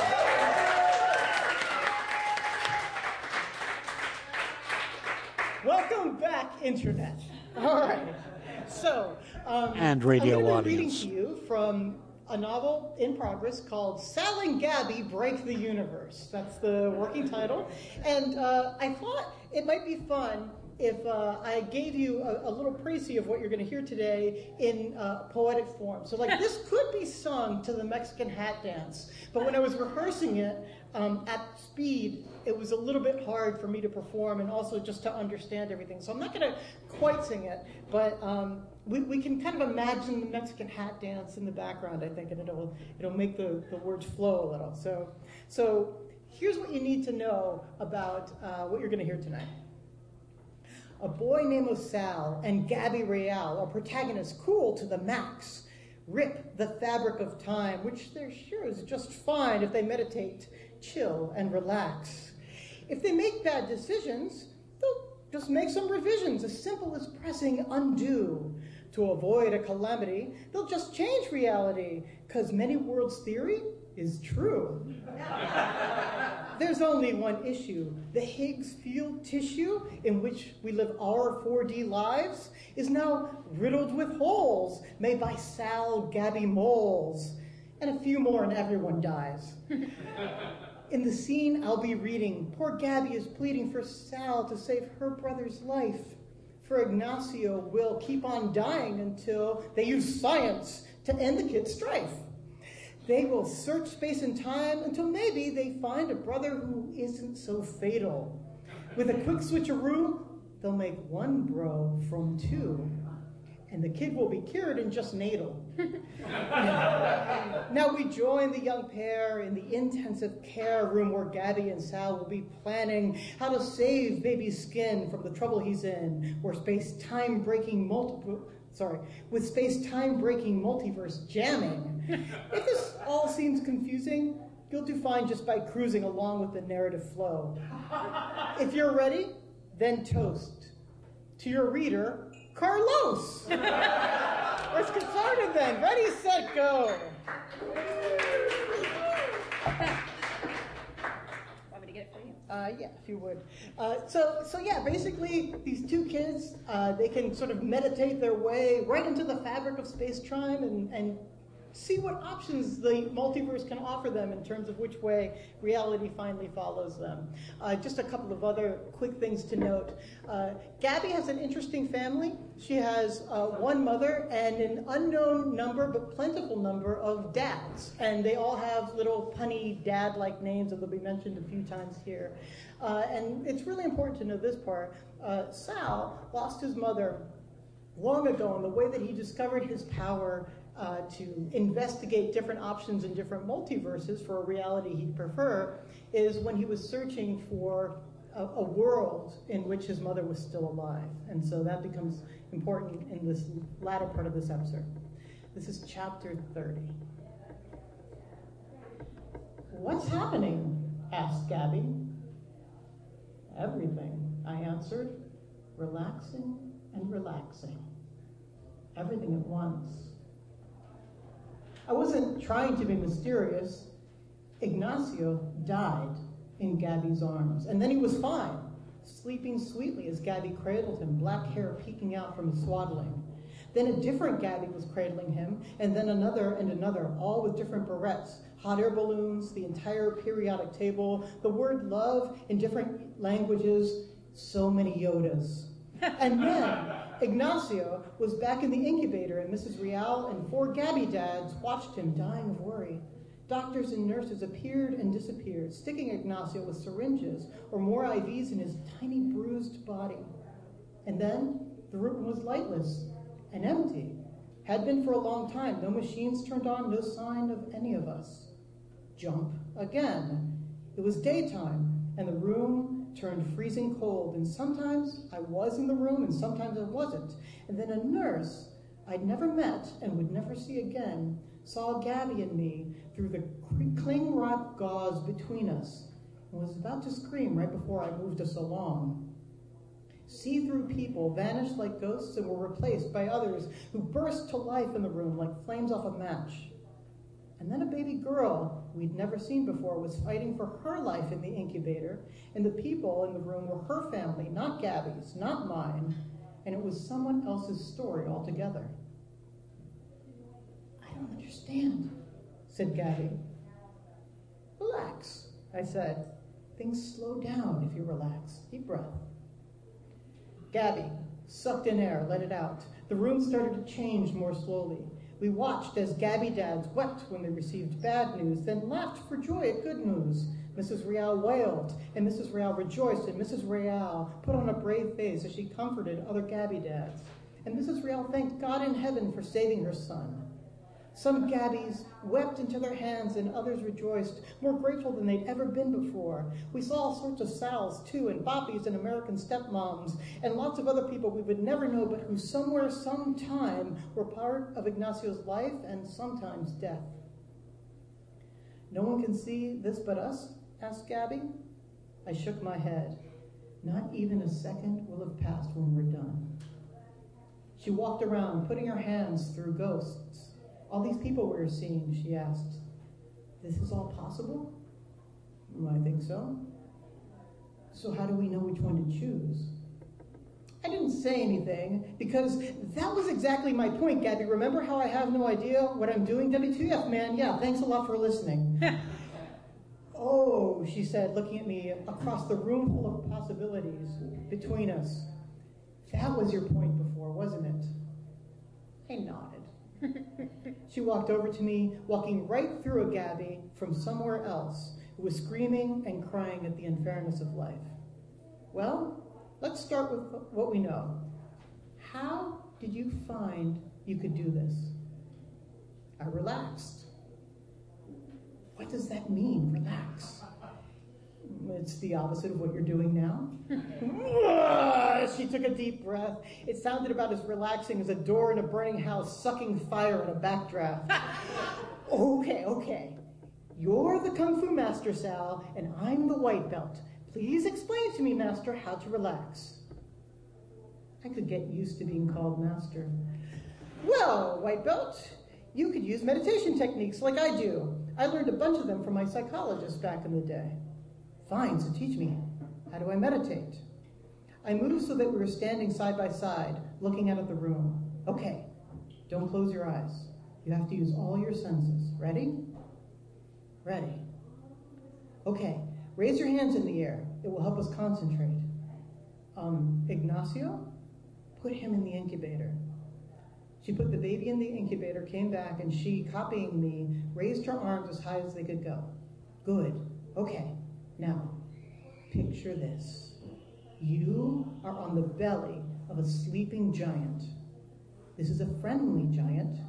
Welcome back, Internet. All right. So, and radio I'm going to be audience. reading to you from a novel in progress called Sal and Gabby Break the Universe. That's the working title. And I thought it might be fun if I gave you a little précis of what you're going to hear today in poetic form. So, like, this could be sung to the Mexican hat dance, but when I was rehearsing it at speed, it was a little bit hard for me to perform and also just to understand everything. So I'm not going to quite sing it, but we can kind of imagine the Mexican hat dance in the background, I think, and it'll make the words flow a little. So here's what you need to know about what you're going to hear tonight. A boy named Sal and Gabby Real are protagonists cool to the max. Rip the fabric of time, which they're sure is just fine if they meditate, chill, and relax. If they make bad decisions, they'll just make some revisions, as simple as pressing undo. To avoid a calamity, they'll just change reality, because many worlds theory is true. There's only one issue. The Higgs field tissue in which we live our 4D lives is now riddled with holes made by Sal Gabby moles. And a few more and everyone dies. In the scene I'll be reading, poor Gabby is pleading for Sal to save her brother's life. For Ignacio will keep on dying until they use science to end the kid's strife. They will search space and time until maybe they find a brother who isn't so fatal. With a quick switcheroo, they'll make one bro from two, and the kid will be cured in just natal. Now we join the young pair in the intensive care room where Gabby and Sal will be planning how to save baby's skin from the trouble he's in, where space-time breaking with space-time breaking multiverse jamming. If this all seems confusing, you'll do fine just by cruising along with the narrative flow. If you're ready, then toast to your reader, Carlos. Let's get started then. Ready, set, go. Want me to get it for you? Yeah, if you would. So yeah, basically these two kids, they can sort of meditate their way right into the fabric of space-time and see what options the multiverse can offer them in terms of which way reality finally follows them. Just a couple of other quick things to note. Gabby has an interesting family. She has one mother and an unknown number, but plentiful number of dads. And they all have little punny dad-like names that will be mentioned a few times here. And it's really important to know this part. Sal lost his mother long ago, and the way that he discovered his power to investigate different options in different multiverses for a reality he'd prefer is when he was searching for a world in which his mother was still alive. And so that becomes important in this latter part of this episode. This is chapter 30. What's happening? Asked Gabby. Everything, I answered, relaxing and relaxing. Everything at once. I wasn't trying to be mysterious. Ignacio died in Gabby's arms, and then he was fine, sleeping sweetly as Gabby cradled him, black hair peeking out from his swaddling. Then a different Gabby was cradling him, and then another and another, all with different barrettes, hot air balloons, the entire periodic table, the word love in different languages, so many Yodas. And then Ignacio was back in the incubator, and Mrs. Real and 4 Gabby dads watched him dying of worry. Doctors and nurses appeared and disappeared, sticking Ignacio with syringes or more IVs in his tiny bruised body. And then the room was lightless and empty. Had been for a long time. No machines turned on, no sign of any of us. Jump again. It was daytime, and the room turned freezing cold, and sometimes I was in the room and sometimes I wasn't. And then a nurse I'd never met and would never see again saw Gabby and me through the cling wrap gauze between us and was about to scream right before I moved us along. See-through people vanished like ghosts and were replaced by others who burst to life in the room like flames off a match. And then a baby girl we'd never seen before was fighting for her life in the incubator, and the people in the room were her family, not Gabby's, not mine, and it was someone else's story altogether. I don't understand, said Gabby. Relax, I said. Things slow down if you relax. Deep breath. Gabby sucked in air, let it out. The room started to change more slowly. We watched as Gabby dads wept when they received bad news, then laughed for joy at good news. Mrs. Real wailed, and Mrs. Real rejoiced, and Mrs. Real put on a brave face as she comforted other Gabby dads. And Mrs. Real thanked God in heaven for saving her son. Some Gabbies wept into their hands, and others rejoiced, more grateful than they'd ever been before. We saw all sorts of Sals, too, and Boppies and American stepmoms, and lots of other people we would never know, but who somewhere, sometime, were part of Ignacio's life and sometimes death. No one can see this but us? Asked Gabby. I shook my head. Not even a second will have passed when we're done. She walked around, putting her hands through ghosts. All these people we were seeing, she asked, this is all possible? I think so. So how do we know which one to choose? I didn't say anything because that was exactly my point, Gabby. Remember how I have no idea what I'm doing? WTF, man. Yeah, thanks a lot for listening. Oh, she said, looking at me across the room full of possibilities between us. That was your point before, wasn't it? I nodded. She walked over to me, walking right through a Gabby from somewhere else who was screaming and crying at the unfairness of life. Well, let's start with what we know. How did you find you could do this? I relaxed. What does that mean, relax? It's the opposite of what you're doing now. She took a deep breath. It sounded about as relaxing as a door in a burning house sucking fire in a backdraft. Okay. You're the Kung Fu Master, Sal, and I'm the white belt. Please explain to me, Master, how to relax. I could get used to being called Master. Well, white belt, you could use meditation techniques like I do. I learned a bunch of them from my psychologist back in the day. Fine, so teach me. How do I meditate? I moved so that we were standing side by side, looking out at the room. Okay, don't close your eyes. You have to use all your senses. Ready? Ready. Okay, raise your hands in the air. It will help us concentrate. Ignacio? Put him in the incubator. She put the baby in the incubator, came back, and she, copying me, raised her arms as high as they could go. Good. Okay. Now, picture this. You are on the belly of a sleeping giant. This is a friendly giant.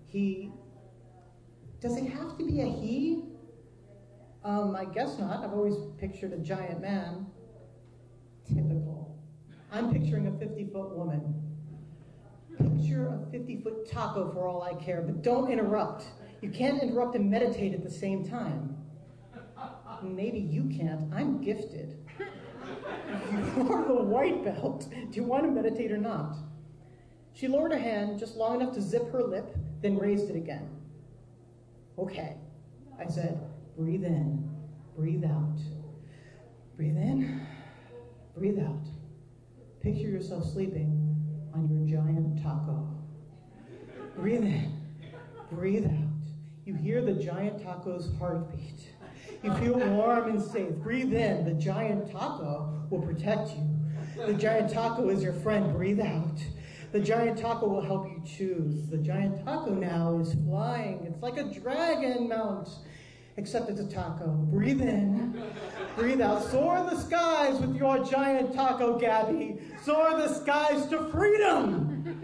Does it have to be a he? I guess not. I've always pictured a giant man. Typical. I'm picturing a 50-foot woman. Picture a 50-foot taco for all I care, but don't interrupt. You can't interrupt and meditate at the same time. Maybe you can't. I'm gifted. You're the white belt. Do you want to meditate or not? She lowered her hand just long enough to zip her lip, then raised it again. Okay, I said, breathe in, breathe out. Breathe in, breathe out. Picture yourself sleeping on your giant taco. Breathe in, breathe out. You hear the giant taco's heartbeat. You feel warm and safe. Breathe in. The giant taco will protect you. The giant taco is your friend. Breathe out. The giant taco will help you choose. The giant taco now is flying. It's like a dragon mount, except it's a taco. Breathe in. Breathe out. Soar the skies with your giant taco, Gabby. Soar the skies to freedom.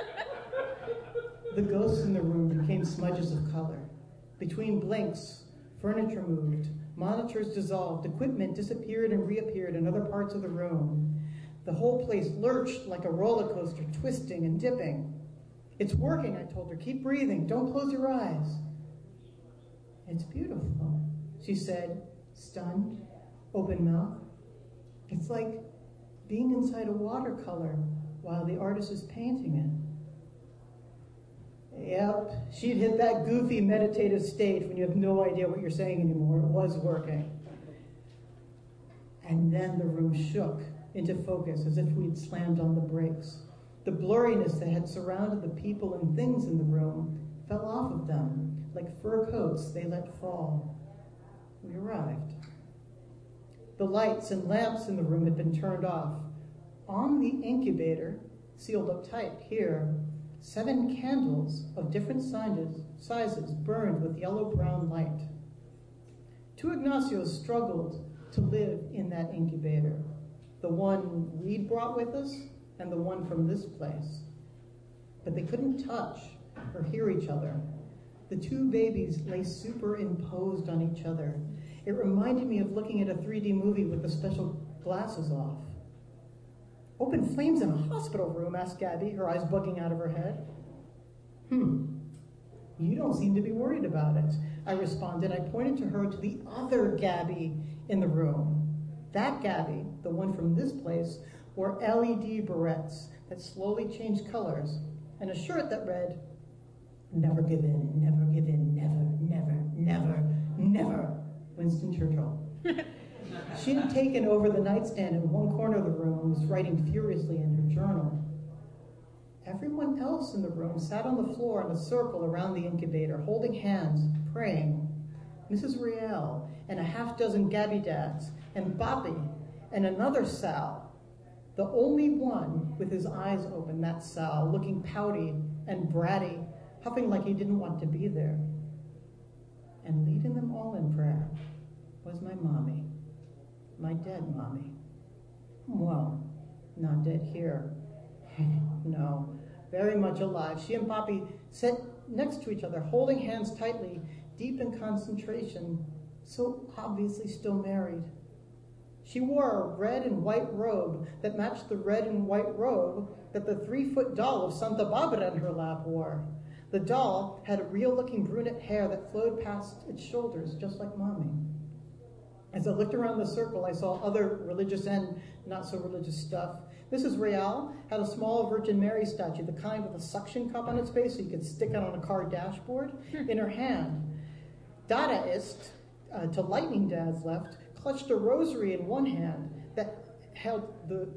The ghosts in the room became smudges of color. Between blinks, furniture moved, monitors dissolved, equipment disappeared and reappeared in other parts of the room. The whole place lurched like a roller coaster, twisting and dipping. It's working, I told her. Keep breathing. Don't close your eyes. It's beautiful, she said, stunned, open mouth. It's like being inside a watercolor while the artist is painting it. Yep, she'd hit that goofy meditative stage when you have no idea what you're saying anymore. It was working. And then the room shook into focus as if we'd slammed on the brakes. The blurriness that had surrounded the people and things in the room fell off of them like fur coats they let fall. We arrived. The lights and lamps in the room had been turned off. On the incubator, sealed up tight here, 7 candles of different sizes burned with yellow-brown light. 2 Ignacios struggled to live in that incubator, the one we'd brought with us and the one from this place. But they couldn't touch or hear each other. The 2 babies lay superimposed on each other. It reminded me of looking at a 3D movie with the special glasses off. Open flames in a hospital room, asked Gabby, her eyes bugging out of her head. You don't seem to be worried about it, I responded. I pointed to her to the other Gabby in the room. That Gabby, the one from this place, wore LED barrettes that slowly changed colors and a shirt that read, never give in, never give in, never, never, never, never, Winston Churchill. She had taken over the nightstand in one corner of the room and was writing furiously in her journal. Everyone else in the room sat on the floor in a circle around the incubator, holding hands, praying. Mrs. Riel and a half-dozen Gabby dads, and Boppy, and another Sal. The only one with his eyes open, that Sal, looking pouty and bratty, huffing like he didn't want to be there. And leading them all in prayer was my mommy, my dead mommy. Well, not dead here. No, very much alive. She and Poppy sat next to each other, holding hands tightly, deep in concentration, so obviously still married. She wore a red and white robe that matched the red and white robe that the 3-foot doll of Santa Barbara in her lap wore. The doll had a real-looking brunette hair that flowed past its shoulders, just like Mommy. As I looked around the circle, I saw other religious and not-so-religious stuff. Mrs. Real had a small Virgin Mary statue, the kind with a suction cup on its base so you could stick it on a car dashboard, in her hand. Dadaist, to Lightning Dad's left, clutched a rosary in one hand that held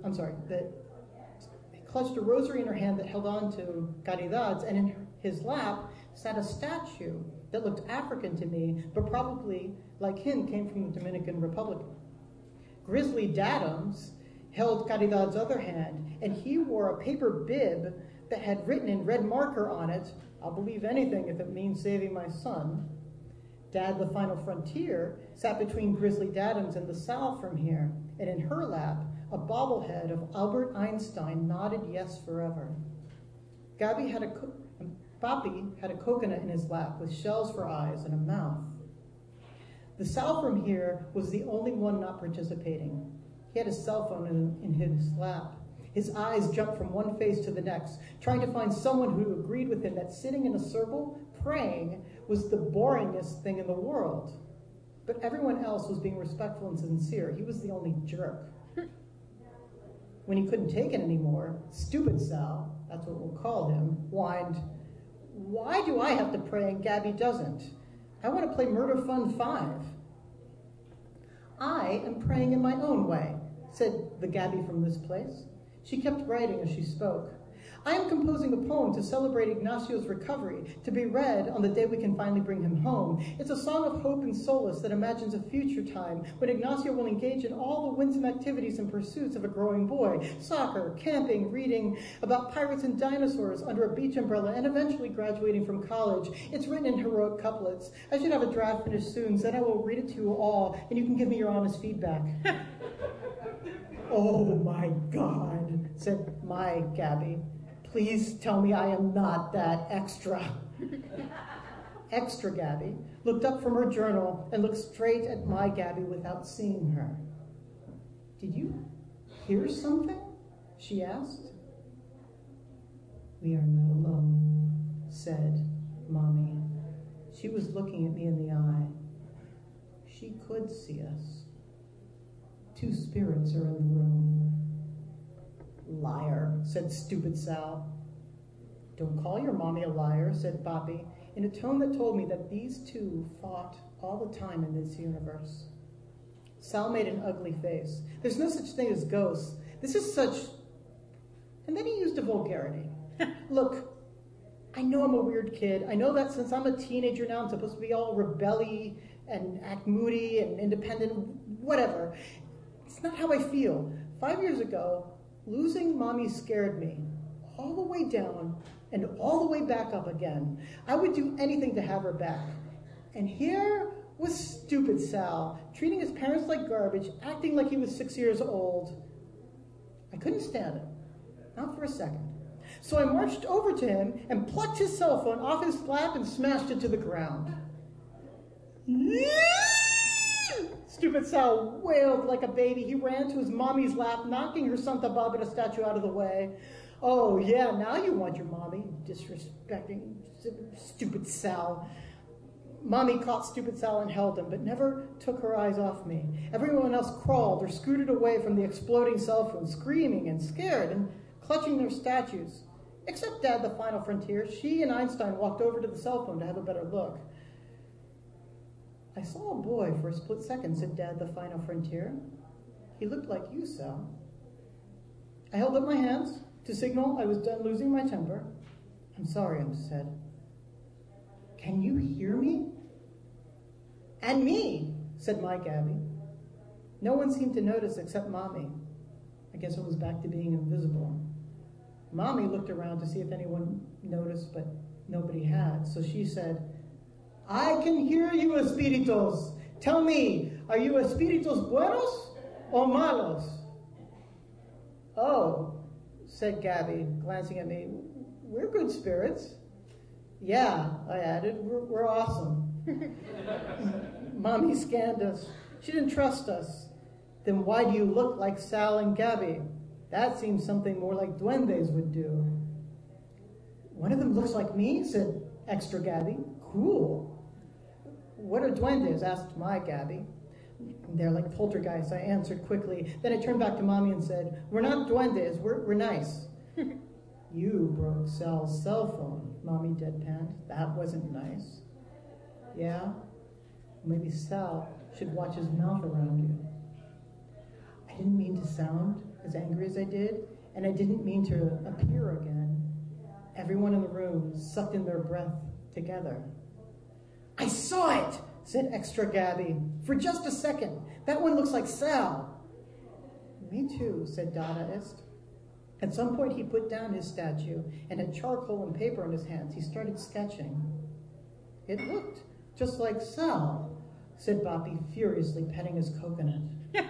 clutched a rosary in her hand that held on to Caridad's, and in his lap sat a statue that looked African to me, but probably, like him, came from the Dominican Republic. Grizzly Dadams held Caridad's other hand, and he wore a paper bib that had written in red marker on it, "I'll believe anything if it means saving my son." Dad, the Final Frontier, sat between Grizzly Dadams and the Sal from here, and in her lap, a bobblehead of Albert Einstein nodded yes forever. Boppy had a coconut in his lap with shells for eyes and a mouth. The Sal from here was the only one not participating. He had his cell phone in his lap. His eyes jumped from one face to the next, trying to find someone who agreed with him that sitting in a circle, praying, was the boringest thing in the world. But everyone else was being respectful and sincere. He was the only jerk. When he couldn't take it anymore, Stupid Sal, that's what we'll call him, whined, "Why do I have to pray and Gabby doesn't? I want to play Murder Fun 5. "I am praying in my own way," said the Gabby from this place. She kept writing as she spoke. "I am composing a poem to celebrate Ignacio's recovery, to be read on the day we can finally bring him home. It's a song of hope and solace that imagines a future time when Ignacio will engage in all the winsome activities and pursuits of a growing boy: soccer, camping, reading about pirates and dinosaurs under a beach umbrella, and eventually graduating from college. It's written in heroic couplets. I should have a draft finished soon, so then I will read it to you all, and you can give me your honest feedback." "Oh my God," said my Gabby. "Please tell me I am not that extra." Extra Gabby looked up from her journal and looked straight at my Gabby without seeing her. "Did you hear something?" she asked. "We are not alone," said Mommy. She was looking at me in the eye. She could see us. "Two spirits are in the room." "Liar," said Stupid Sal. "Don't call your mommy a liar," said Boppy, in a tone that told me that these two fought all the time in this universe. Sal made an ugly face. "There's no such thing as ghosts. This is such..." And then he used a vulgarity. "Look, I know I'm a weird kid. I know that since I'm a teenager now, I'm supposed to be all rebelly and act moody and independent, whatever. It's not how I feel. 5 years ago, losing Mommy scared me, all the way down and all the way back up again. I would do anything to have her back. And here was Stupid Sal, treating his parents like garbage, acting like he was 6 years old. I couldn't stand it, not for a second. So I marched over to him and plucked his cell phone off his lap and smashed it to the ground. Stupid Sal wailed like a baby. He ran to his mommy's lap, knocking her Santa Barbara statue out of the way. "Oh, yeah, now you want your mommy," disrespecting Stupid Sal. Mommy caught Stupid Sal and held him, but never took her eyes off me. Everyone else crawled or scooted away from the exploding cell phone, screaming and scared and clutching their statues. Except Dad, the Final Frontier. She and Einstein walked over to the cell phone to have a better look. I saw a boy for a split second, said Dad, the final frontier. He looked like you, Sal. I held up my hands to signal I was done losing my temper. I'm sorry, I said. Can you hear me? And me, said my Gabby. No one seemed to notice except Mommy. I guess it was back to being invisible. Mommy looked around to see if anyone noticed, but nobody had. So she said, I can hear you, espíritus. Tell me, are you espíritus buenos or malos? Oh, said Gabby, glancing at me. We're good spirits. Yeah, I added, we're awesome. Mommy scanned us. She didn't trust us. Then why do you look like Sal and Gabby? That seems something more like duendes would do. One of them looks like me, said extra Gabby. Cool. What are duendes? Asked my Gabby. They're like poltergeists, I answered quickly. Then I turned back to Mommy and said, we're not duendes, we're nice. You broke Sal's cell phone, Mommy deadpanned. That wasn't nice. Yeah? Maybe Sal should watch his mouth around you. I didn't mean to sound as angry as I did, and I didn't mean to appear again. Everyone in the room sucked in their breath together. I saw it, said extra Gabby. For just a second. That one looks like Sal. Me too, said Dadaist. At some point he put down his statue and had charcoal and paper in his hands. He started sketching. It looked just like Sal, said Boppy, furiously petting his coconut.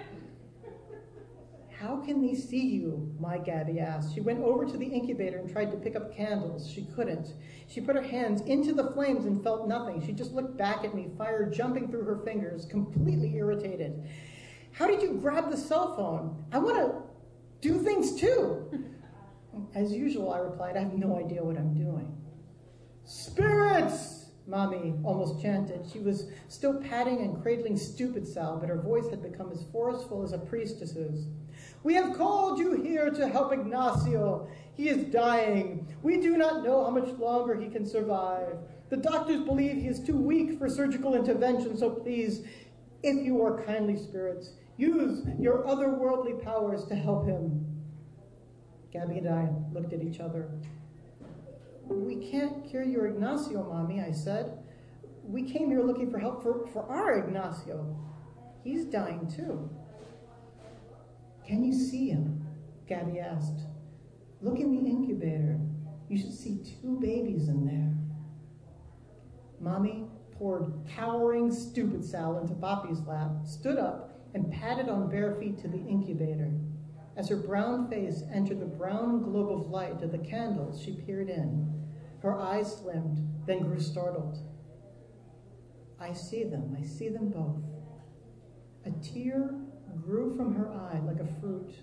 How can they see you? My Gabby asked. She went over to the incubator and tried to pick up candles. She couldn't. She put her hands into the flames and felt nothing. She just looked back at me, fire jumping through her fingers, completely irritated. How did you grab the cell phone? I want to do things too. As usual, I replied, I have no idea what I'm doing. Spirits! Mommy almost chanted. She was still patting and cradling stupid Sal, but her voice had become as forceful as a priestess's. We have called you here to help Ignacio. He is dying. We do not know how much longer he can survive. The doctors believe he is too weak for surgical intervention, so please, if you are kindly spirits, use your otherworldly powers to help him. Gabby and I looked at each other. We can't cure your Ignacio, Mommy, I said. We came here looking for help for our Ignacio. He's dying too. Can you see him? Gabby asked. Look in the incubator. You should see 2 babies in there. Mommy poured cowering stupid Sal into Boppy's lap, stood up, and patted on bare feet to the incubator. As her brown face entered the brown globe of light of the candles, she peered in. Her eyes slimmed, then grew startled. I see them both. A tear grew from her eye like a fruit.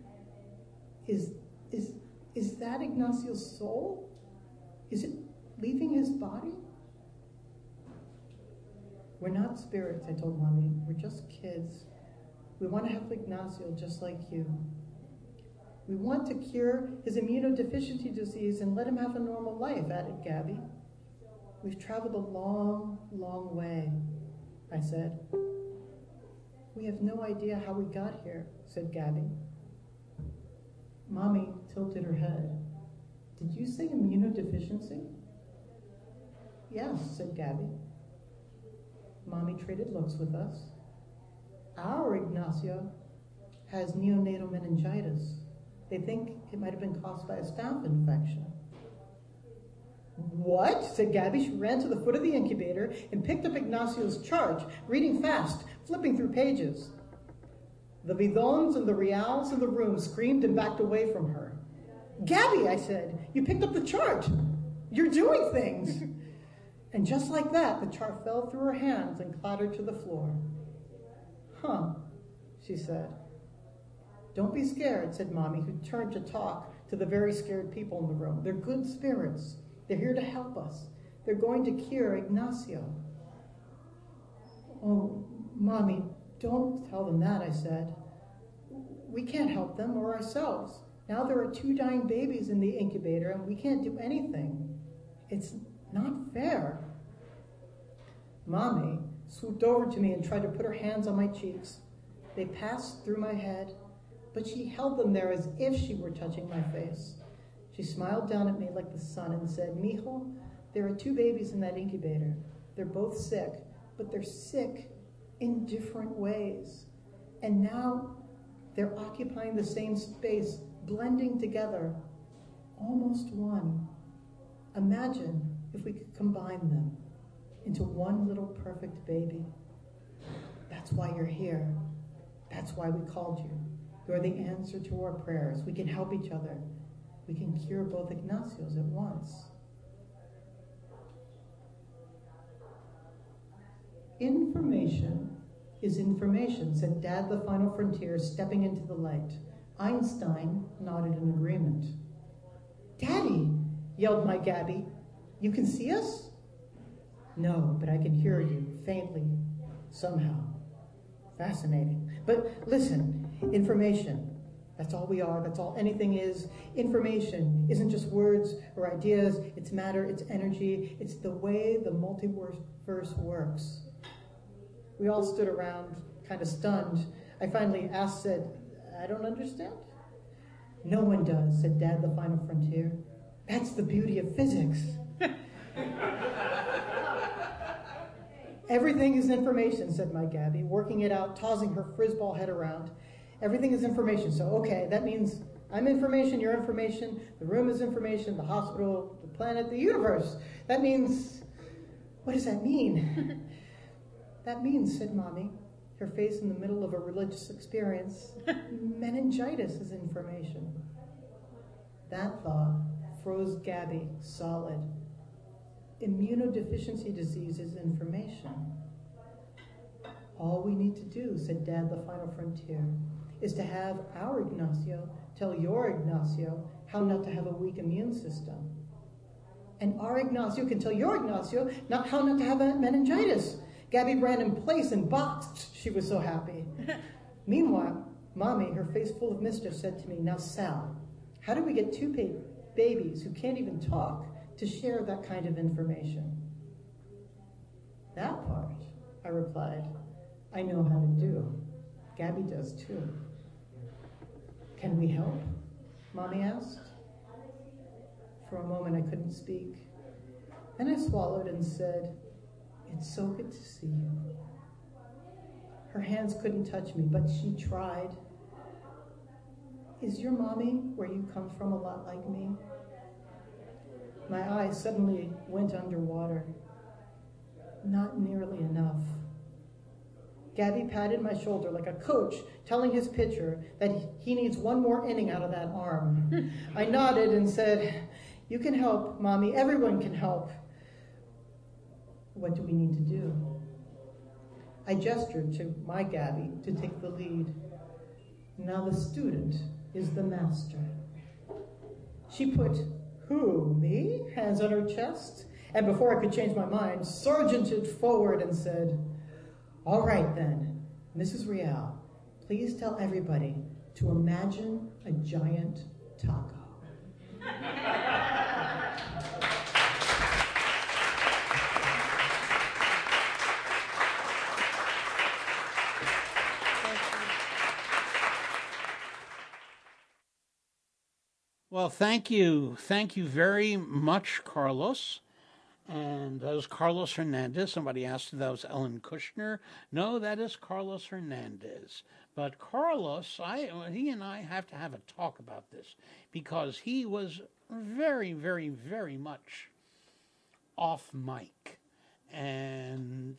Is that Ignacio's soul? Is it leaving his body? We're not spirits, I told Mommy. We're just kids. We want to help Ignacio just like you. We want to cure his immunodeficiency disease and let him have a normal life, added Gabby. We've traveled a long, long way, I said. We have no idea how we got here, said Gabby. Mommy tilted her head. Did you say immunodeficiency? Yes, said Gabby. Mommy traded looks with us. Our Ignacio has neonatal meningitis. They think it might have been caused by a staph infection. What? Said Gabby. She ran to the foot of the incubator and picked up Ignacio's chart, reading fast, flipping through pages. The bidons and the reals in the room screamed and backed away from her. Gabby, I said, you picked up the chart. You're doing things. And just like that, the chart fell through her hands and clattered to the floor. Huh, she said. Don't be scared, said Mommy, who turned to talk to the very scared people in the room. They're good spirits. They're here to help us. They're going to cure Ignacio. Oh, Mommy, don't tell them that, I said. We can't help them or ourselves. Now there are 2 dying babies in the incubator and we can't do anything. It's not fair. Mommy swooped over to me and tried to put her hands on my cheeks. They passed through my head, but she held them there as if she were touching my face. She smiled down at me like the sun and said, "Mijo, there are 2 babies in that incubator. They're both sick, but they're sick in different ways. And now they're occupying the same space, blending together, almost one. Imagine if we could combine them into one little perfect baby. That's why you're here. That's why we called you. You're the answer to our prayers. We can help each other. We can cure both Ignacios at once." "Information is information," said Dad the Final Frontier, stepping into the light. Einstein nodded in agreement. "Daddy," yelled my Gabby, "you can see us?" "No, but I can hear you, faintly, somehow." "Fascinating. But listen, information, that's all we are, that's all anything is. Information isn't just words or ideas, it's matter, it's energy, it's the way the multiverse works." We all stood around, kind of stunned. I finally said, "I don't understand." "No one does," said Dad the Final Frontier. "That's the beauty of physics." "Everything is information," said my Gabby, working it out, tossing her frizzball head around. "Everything is information. So, okay, that means I'm information, you're information, the room is information, the hospital, the planet, the universe. That means, what does that mean?" "That means," said Mommy, her face in the middle of a religious experience, "meningitis is information." That thought froze Gabby solid. Immunodeficiency disease is information. "All we need to do," said Dad the Final Frontier, "is to have our Ignacio tell your Ignacio how not to have a weak immune system. And our Ignacio can tell your Ignacio how not to have a meningitis." Gabby ran in place and boxed. She was so happy. Meanwhile, Mommy, her face full of mischief, said to me, "Now, Sal, how do we get 2 babies who can't even talk to share that kind of information?" "That part," I replied, "I know how to do. Gabby does too." "Can we help?" Mommy asked. For a moment, I couldn't speak. Then I swallowed and said, "It's so good to see you." Her hands couldn't touch me, but she tried. "Is your mommy, where you come from, a lot like me?" My eyes suddenly went underwater. "Not nearly enough." Gabby patted my shoulder like a coach telling his pitcher that he needs one more inning out of that arm. I nodded and said, "You can help, Mommy. Everyone can help." "What do we need to do?" I gestured to my Gabby to take the lead. "Now the student is the master." She put, "Who, me?" hands on her chest, and before I could change my mind, sergeanted forward and said, "All right then, Mrs. Rial, please tell everybody to imagine a giant taco." Well, thank you. Thank you very much, Carlos. And that was Carlos Hernandez. Somebody asked if that was Ellen Kushner. No, that is Carlos Hernandez. But Carlos, he and I have to have a talk about this because he was very, very, very much off mic. And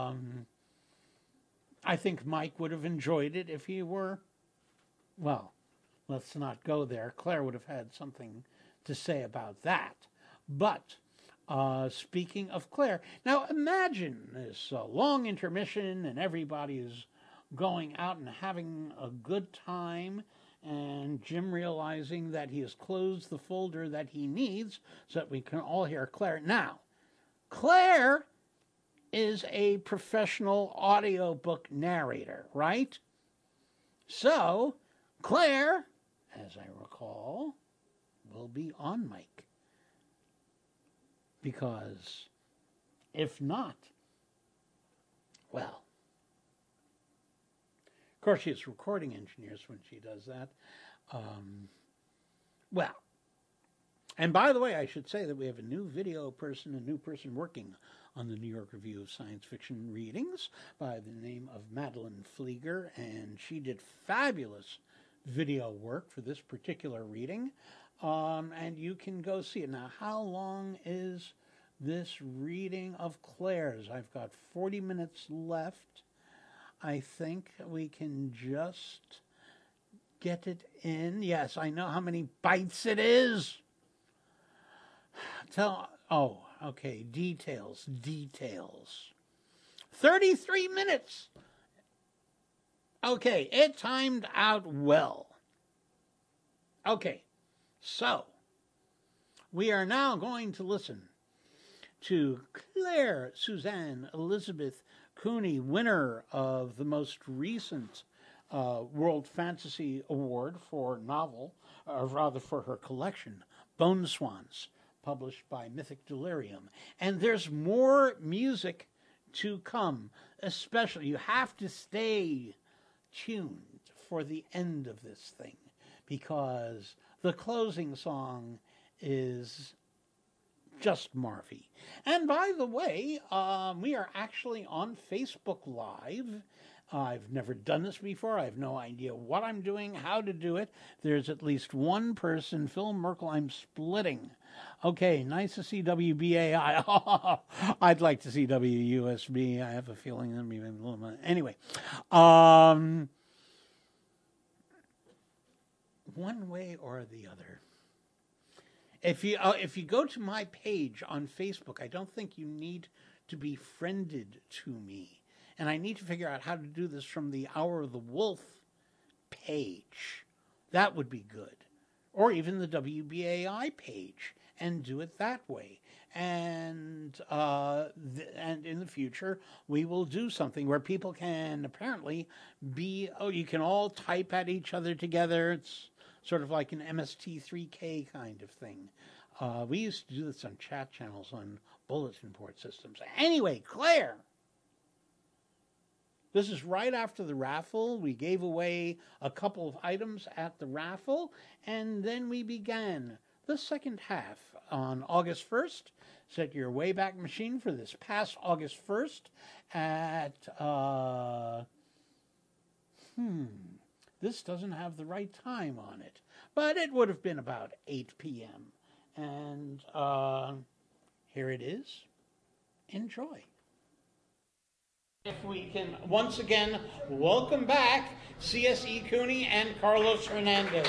I think Mike would have enjoyed it if he were, well, let's not go there. Claire would have had something to say about that. But speaking of Claire, now imagine this long intermission and everybody is going out and having a good time, and Jim realizing that he has closed the folder that he needs so that we can all hear Claire. Now, Claire is a professional audiobook narrator, right? So, Claire, as I recall, will be on mic. Because if not, Well, of course, she has recording engineers when she does that. Well, and by the way, I should say that we have a new video person, a new person working on the New York Review of Science Fiction readings by the name of Madeline Flieger, and she did fabulous video work for this particular reading, and you can go see it. Now, how long is this reading of Claire's? I've got 40 minutes left. I think we can just get it in. Yes, I know how many bytes it is. Okay, details. 33 minutes. Okay, it timed out well. Okay, so we are now going to listen to Claire Suzanne Elizabeth Cooney, winner of the most recent World Fantasy Award for novel, or rather for her collection, Bone Swans, published by Mythic Delirium. And there's more music to come, especially. You have to stay tuned for the end of this thing, because the closing song is just Marvy. And by the way, we are actually on Facebook Live. I've never done this before. I have no idea what I'm doing, how to do it. There's at least one person, Phil Merkel, I'm splitting. Okay, nice to see WBAI. I'd like to see WUSB. I have a feeling that maybe a little bit. Anyway, one way or the other. If you go to my page on Facebook, I don't think you need to be friended to me. And I need to figure out how to do this from the Hour of the Wolf page. That would be good. Or even the WBAI page, and do it that way. And and in the future, we will do something where people can apparently you can all type at each other together. It's sort of like an MST3K kind of thing. We used to do this on chat channels on bulletin board systems. Anyway, Claire. This is right after the raffle. We gave away a couple of items at the raffle, and then we began the second half on August 1st. Set your Wayback Machine for this past August 1st at, this doesn't have the right time on it, but it would have been about 8 p.m. And here it is. Enjoy. If we can once again welcome back C.S.E. Cooney and Carlos Hernandez.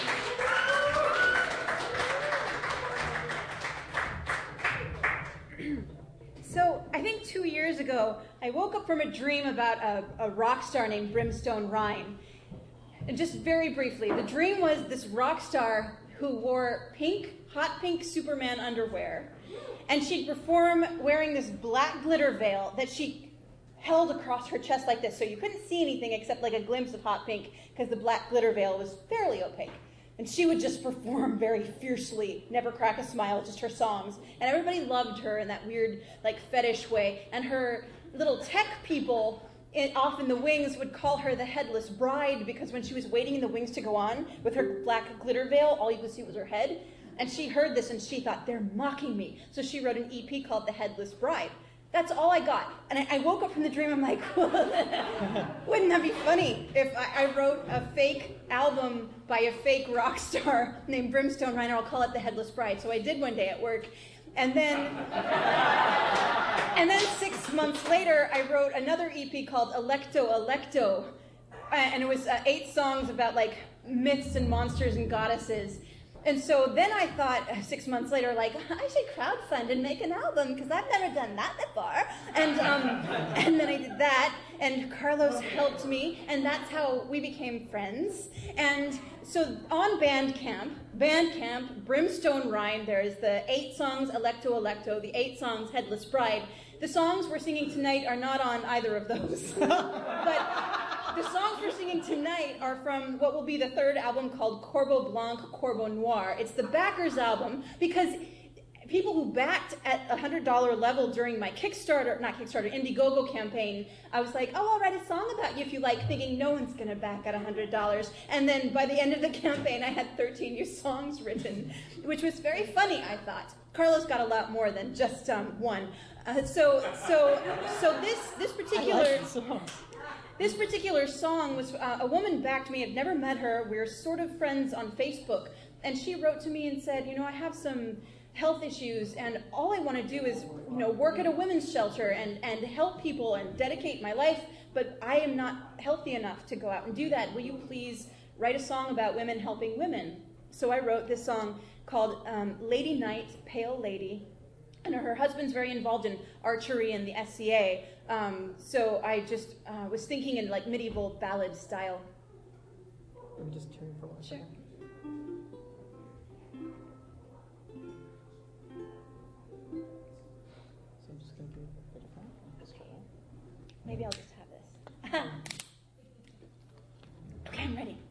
So I think 2 years ago, I woke up from a dream about a rock star named Brimstone Rhine. And just very briefly, the dream was this rock star who wore hot pink Superman underwear, and she'd perform wearing this black glitter veil that she held across her chest like this, so you couldn't see anything except like a glimpse of hot pink, because the black glitter veil was fairly opaque. And she would just perform very fiercely, never crack a smile, just her songs. And everybody loved her in that weird, like, fetish way. And her little tech people off in the wings would call her the Headless Bride, because when she was waiting in the wings to go on with her black glitter veil, all you could see was her head. And she heard this and she thought, they're mocking me. So she wrote an EP called The Headless Bride. That's all I got. And I woke up from the dream, I'm like, wouldn't that be funny if I wrote a fake album by a fake rock star named Brimstone Rhine, I'll call it The Headless Bride. So I did one day at work. And then 6 months later, I wrote another EP called Electo Electo. And it was 8 songs about like myths and monsters and goddesses. And so then I thought, 6 months later, like, I should crowdfund and make an album, because I've never done that before. And then I did that, and Carlos helped me, and that's how we became friends. And so on Bandcamp, Brimstone Rhine, there's the 8 songs Electo Electo, the 8 songs Headless Bride. The songs we're singing tonight are not on either of those. But the songs we're singing tonight are from what will be the 3rd album called Corbeau Blanc, Corbeau Noir. It's the Backers album, because people who backed at $100 level during my Indiegogo campaign, I was like, oh, I'll write a song about you if you like, thinking no one's going to back at $100. And then by the end of the campaign, I had 13 new songs written, which was very funny, I thought. Carlos got a lot more than just one. So this particular song was a woman backed me. I've never met her. We're sort of friends on Facebook. And she wrote to me and said, I have some health issues, and all I want to do is, work at a women's shelter and help people and dedicate my life, but I am not healthy enough to go out and do that. Will you please write a song about women helping women? So I wrote this song called Lady Night, Pale Lady, and her husband's very involved in archery and the SCA, so I just was thinking in like medieval ballad style. Let me just turn for 1 second. Maybe I'll just have this. Okay, I'm ready.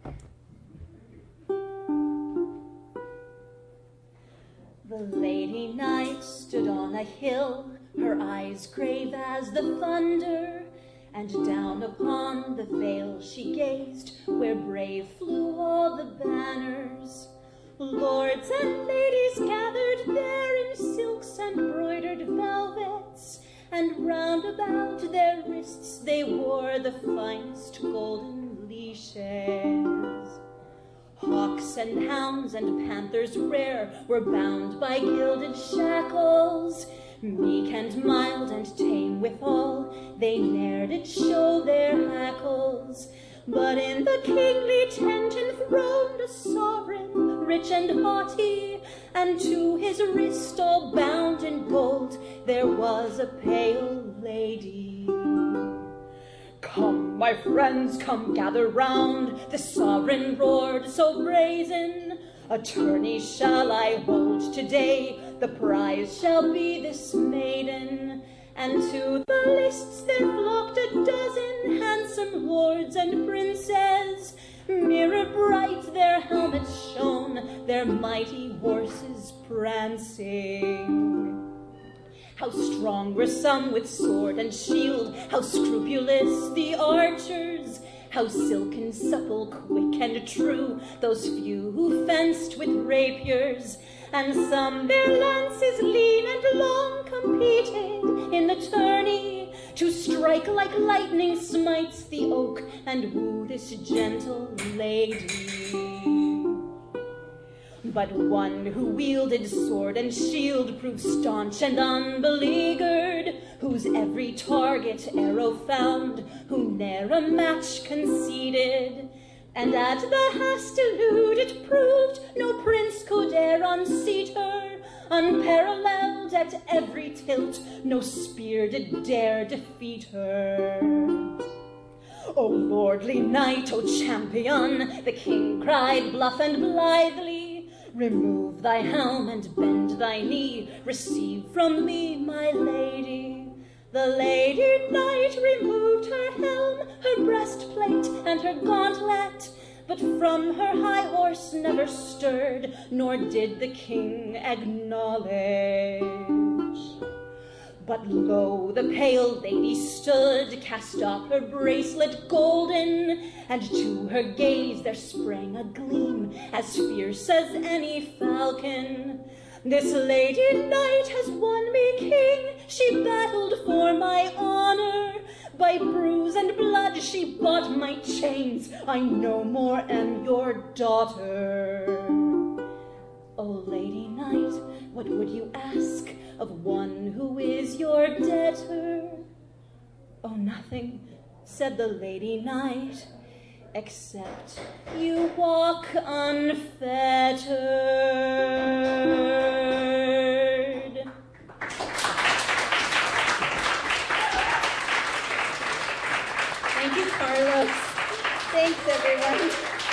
The Lady Night stood on a hill, her eyes grave as the thunder, and down upon the vale she gazed, where brave flew all the banners. Lords and ladies gathered there in silks and broidered velvets, and round about their wrists they wore the finest golden leashes. Hawks and hounds and panthers rare were bound by gilded shackles. Meek and mild and tame withal, they ne'er did show their hackles. But in the kingly tent enthroned a sovereign, rich and haughty, and to his wrist all bound in gold there was a pale lady. Come, my friends, come gather round, the sovereign roared so brazen. A tourney shall I hold today, the prize shall be this maiden. And to the lists there flocked a dozen handsome lords and princes. Mirror bright their helmets shone, their mighty horses prancing. How strong were some with sword and shield, how scrupulous the archers, how silken, supple, quick, and true those few who fenced with rapiers. And some their lances lean and long competed in the tourney, to strike like lightning smites the oak and woo this gentle lady. But one who wielded sword and shield proved staunch and unbeleaguered, whose every target arrow found, who ne'er a match conceded. And at the hastilute it proved no prince could e'er unseat her. Unparalleled at every tilt, no spear did dare defeat her. O lordly knight, O champion, the king cried bluff and blithely, remove thy helm and bend thy knee, receive from me my lady. The Lady Night removed her helm, her breastplate, and her gauntlet, but from her high horse never stirred, nor did the king acknowledge. But lo, the pale lady stood, cast off her bracelet golden, and to her gaze there sprang a gleam as fierce as any falcon. This Lady Night has won me king, she battled for my honor. By bruise and blood she bought my chains, I no more am your daughter. O Lady Night, what would you ask of one who is your debtor? Oh, nothing, said the Lady Night, except you walk unfettered. Thank you, Carlos. Thanks, everyone.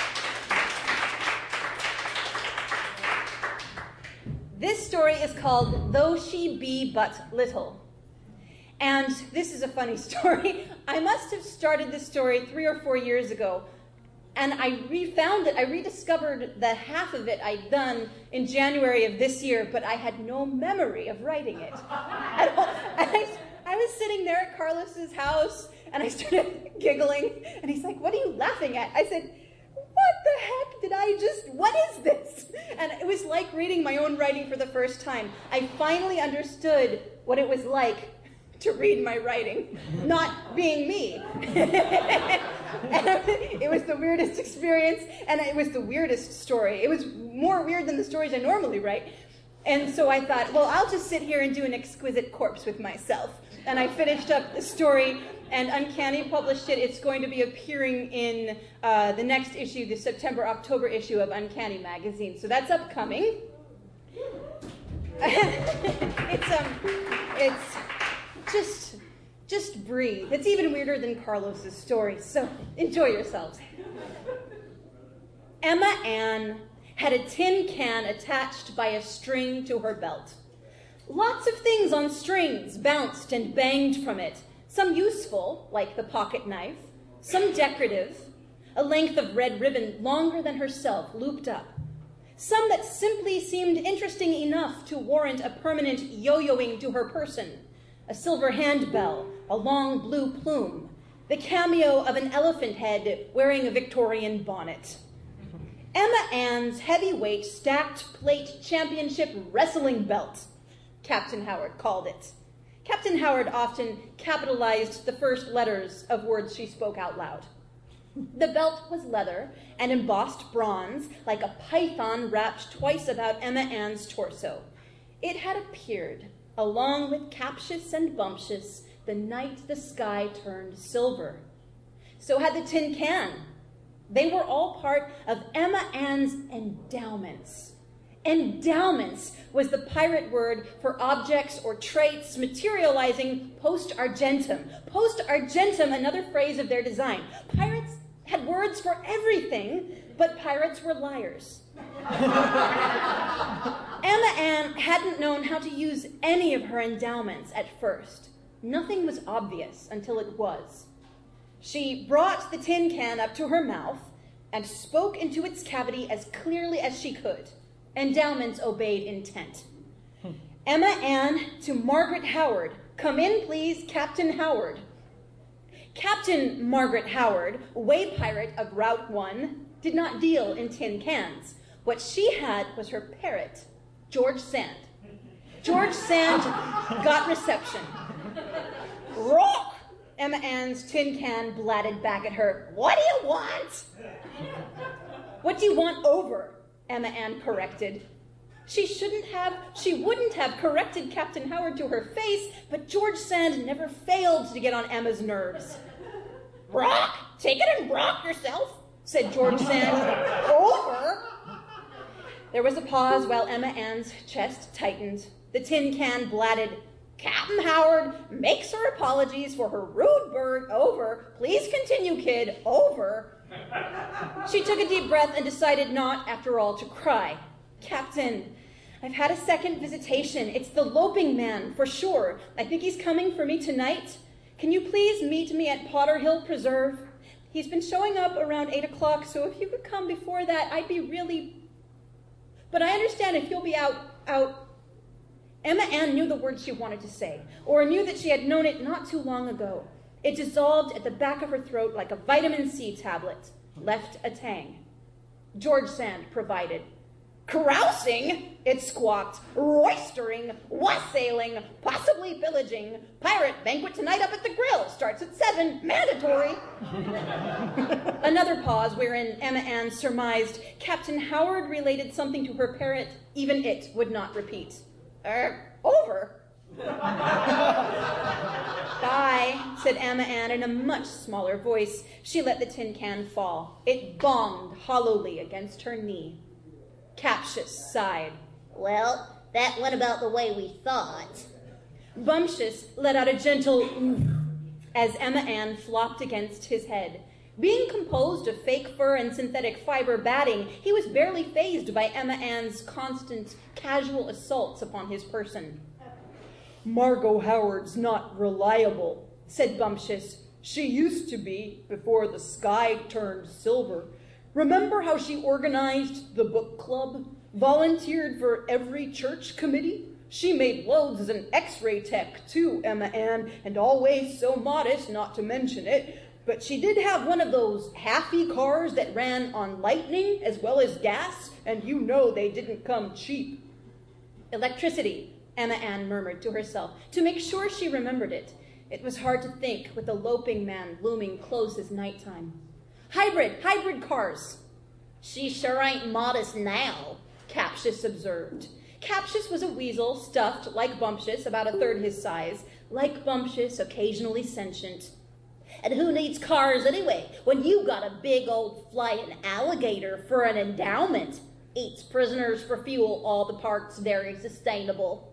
This story is called Though She Be But Little. And this is a funny story. I must have started this story 3 or 4 years ago. And I refound it. I rediscovered the half of it I'd done in January of this year, but I had no memory of writing it at all. And I was sitting there at Carlos's house, and I started giggling, and he's like, "What are you laughing at?" I said, "What the heck did I just, what is this?" And it was like reading my own writing for the first time. I finally understood what it was like to read my writing, not being me. And it was the weirdest experience, and it was the weirdest story. It was more weird than the stories I normally write. And so I thought, well, I'll just sit here and do an exquisite corpse with myself. And I finished up the story, and Uncanny published it. It's going to be appearing in the next issue, the September-October issue of Uncanny magazine. So that's upcoming. It's just breathe. It's even weirder than Carlos's story, so enjoy yourselves. Emma Ann had a tin can attached by a string to her belt. Lots of things on strings bounced and banged from it, some useful, like the pocket knife, some decorative, a length of red ribbon longer than herself looped up, some that simply seemed interesting enough to warrant a permanent yo-yoing to her person, a silver handbell, a long blue plume, the cameo of an elephant head wearing a Victorian bonnet. Emma Ann's heavyweight stacked plate championship wrestling belt, Captain Howard called it. Captain Howard often capitalized the first letters of words she spoke out loud. The belt was leather and embossed bronze, like a python wrapped twice about Emma Ann's torso. It had appeared, along with Captious and Bumptious, the night the sky turned silver. So had the tin can. They were all part of Emma Ann's endowments. Endowments was the pirate word for objects or traits materializing post argentum. Post argentum, another phrase of their design. Pirates had words for everything, but pirates were liars. Emma Ann hadn't known how to use any of her endowments at first. Nothing was obvious until it was. She brought the tin can up to her mouth and spoke into its cavity as clearly as she could. Endowments obeyed intent. Emma Ann to Margaret Howard. Come in, please, Captain Howard. Captain Margaret Howard, way pirate of Route 1, did not deal in tin cans. What she had was her parrot, George Sand. George Sand got reception. Rock! Emma Ann's tin can blatted back at her. What do you want? What do you want over? Emma Ann corrected. She wouldn't have corrected Captain Howard to her face, but George Sand never failed to get on Emma's nerves. Brock, take it and Brock yourself, said George Sand. Over. There was a pause while Emma Ann's chest tightened. The tin can blatted, Captain Howard makes her apologies for her rude bird. Over. Please continue, kid. Over. She took a deep breath and decided not, after all, to cry. Captain, I've had a second visitation. It's the loping man, for sure. I think he's coming for me tonight. Can you please meet me at Potter Hill Preserve? He's been showing up around 8 o'clock, so if you could come before that, I'd be really... But I understand if you'll be out... Emma Ann knew the word she wanted to say, or knew that she had known it not too long ago. It dissolved at the back of her throat like a vitamin C tablet, left a tang. George Sand provided. Carousing, it squawked, roistering, wassailing, possibly pillaging, pirate banquet tonight up at the grill, starts at 7, mandatory. Another pause wherein Emma Ann surmised Captain Howard related something to her parrot, even it would not repeat. Over. Bye, said Emma Ann in a much smaller voice. She let the tin can fall. It bombed hollowly against her knee. Captious sighed. Well, that went about the way we thought. Bumptious let out a gentle oof as Emma Ann flopped against his head. Being composed of fake fur and synthetic fiber batting, he was barely fazed by Emma Ann's constant, casual assaults upon his person. Margot Howard's not reliable, said Bumptious. She used to be before the sky turned silver. Remember how she organized the book club, volunteered for every church committee? She made loads as an X-ray tech, too, Emma Ann, and always so modest not to mention it. But she did have one of those halfy cars that ran on lightning as well as gas, and you know they didn't come cheap. Electricity, Emma Ann murmured to herself, to make sure she remembered it. It was hard to think with the loping man looming close as nighttime. Hybrid cars. She sure ain't modest now, Captious observed. Captious was a weasel stuffed, like Bumptious, about a third his size, like Bumptious, occasionally sentient. And who needs cars anyway, when you got a big old flying alligator for an endowment? Eats prisoners for fuel, all the parts very sustainable.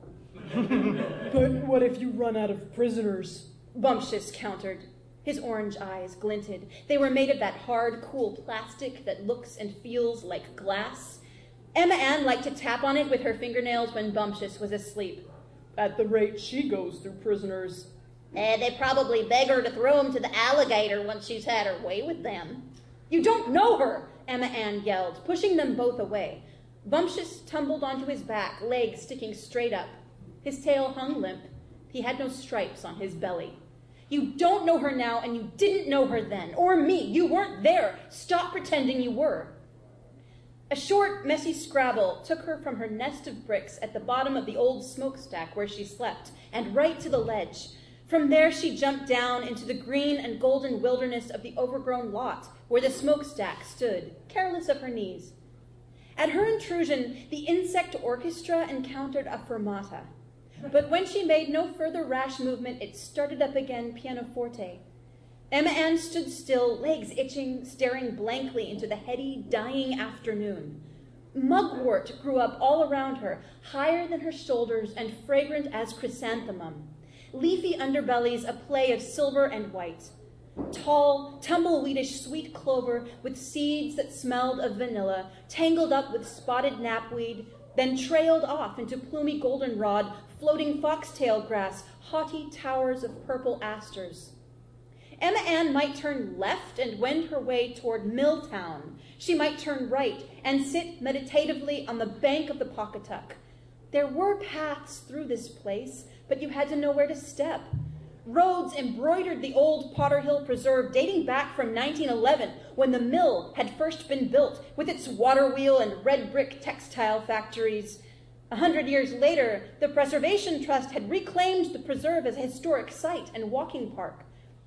But what if you run out of prisoners? Bumptious countered. His orange eyes glinted. They were made of that hard, cool plastic that looks and feels like glass. Emma Ann liked to tap on it with her fingernails when Bumptious was asleep. At the rate she goes through prisoners. They probably beg her to throw them to the alligator once she's had her way with them. You don't know her, Emma Ann yelled, pushing them both away. Bumptious tumbled onto his back, legs sticking straight up. His tail hung limp. He had no stripes on his belly. You don't know her now, and you didn't know her then. Or me. You weren't there. Stop pretending you were. A short, messy scrabble took her from her nest of bricks at the bottom of the old smokestack where she slept, and right to the ledge. From there she jumped down into the green and golden wilderness of the overgrown lot where the smokestack stood, careless of her knees. At her intrusion, the insect orchestra encountered a fermata. But when she made no further rash movement, it started up again pianoforte. Emma Ann stood still, legs itching, staring blankly into the heady, dying afternoon. Mugwort grew up all around her, higher than her shoulders and fragrant as chrysanthemum. Leafy underbellies a play of silver and white. Tall, tumbleweedish sweet clover with seeds that smelled of vanilla, tangled up with spotted knapweed, then trailed off into plumy goldenrod, floating foxtail grass, haughty towers of purple asters. Emma Ann might turn left and wend her way toward Milltown. She might turn right and sit meditatively on the bank of the Pawcatuck. There were paths through this place, but you had to know where to step. Roads embroidered the old Potter Hill Preserve dating back from 1911, when the mill had first been built, with its water wheel and red brick textile factories. 100 years later, the Preservation Trust had reclaimed the preserve as a historic site and walking park.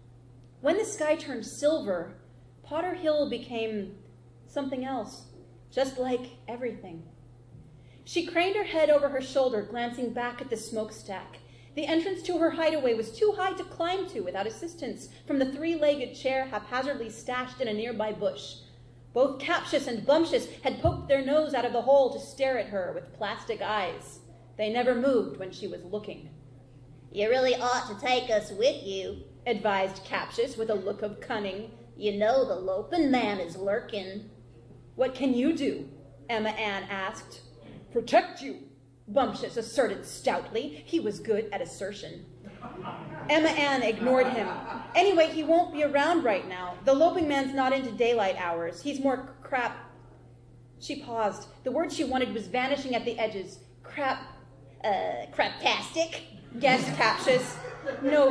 When the sky turned silver, Potter Hill became something else, just like everything. She craned her head over her shoulder, glancing back at the smokestack. The entrance to her hideaway was too high to climb to without assistance from the three-legged chair haphazardly stashed in a nearby bush. Both Captious and Bumptious had poked their nose out of the hole to stare at her with plastic eyes. They never moved when she was looking. You really ought to take us with you, advised Captious with a look of cunning. You know the lopin' man is lurking. What can you do? Emma Ann asked. Protect you, Bumptious asserted stoutly. He was good at assertion. Emma Ann ignored him. Anyway, he won't be around right now. The loping man's not into daylight hours. He's more crap. She paused. The word she wanted was vanishing at the edges. Craptastic? Guessed Captious. No,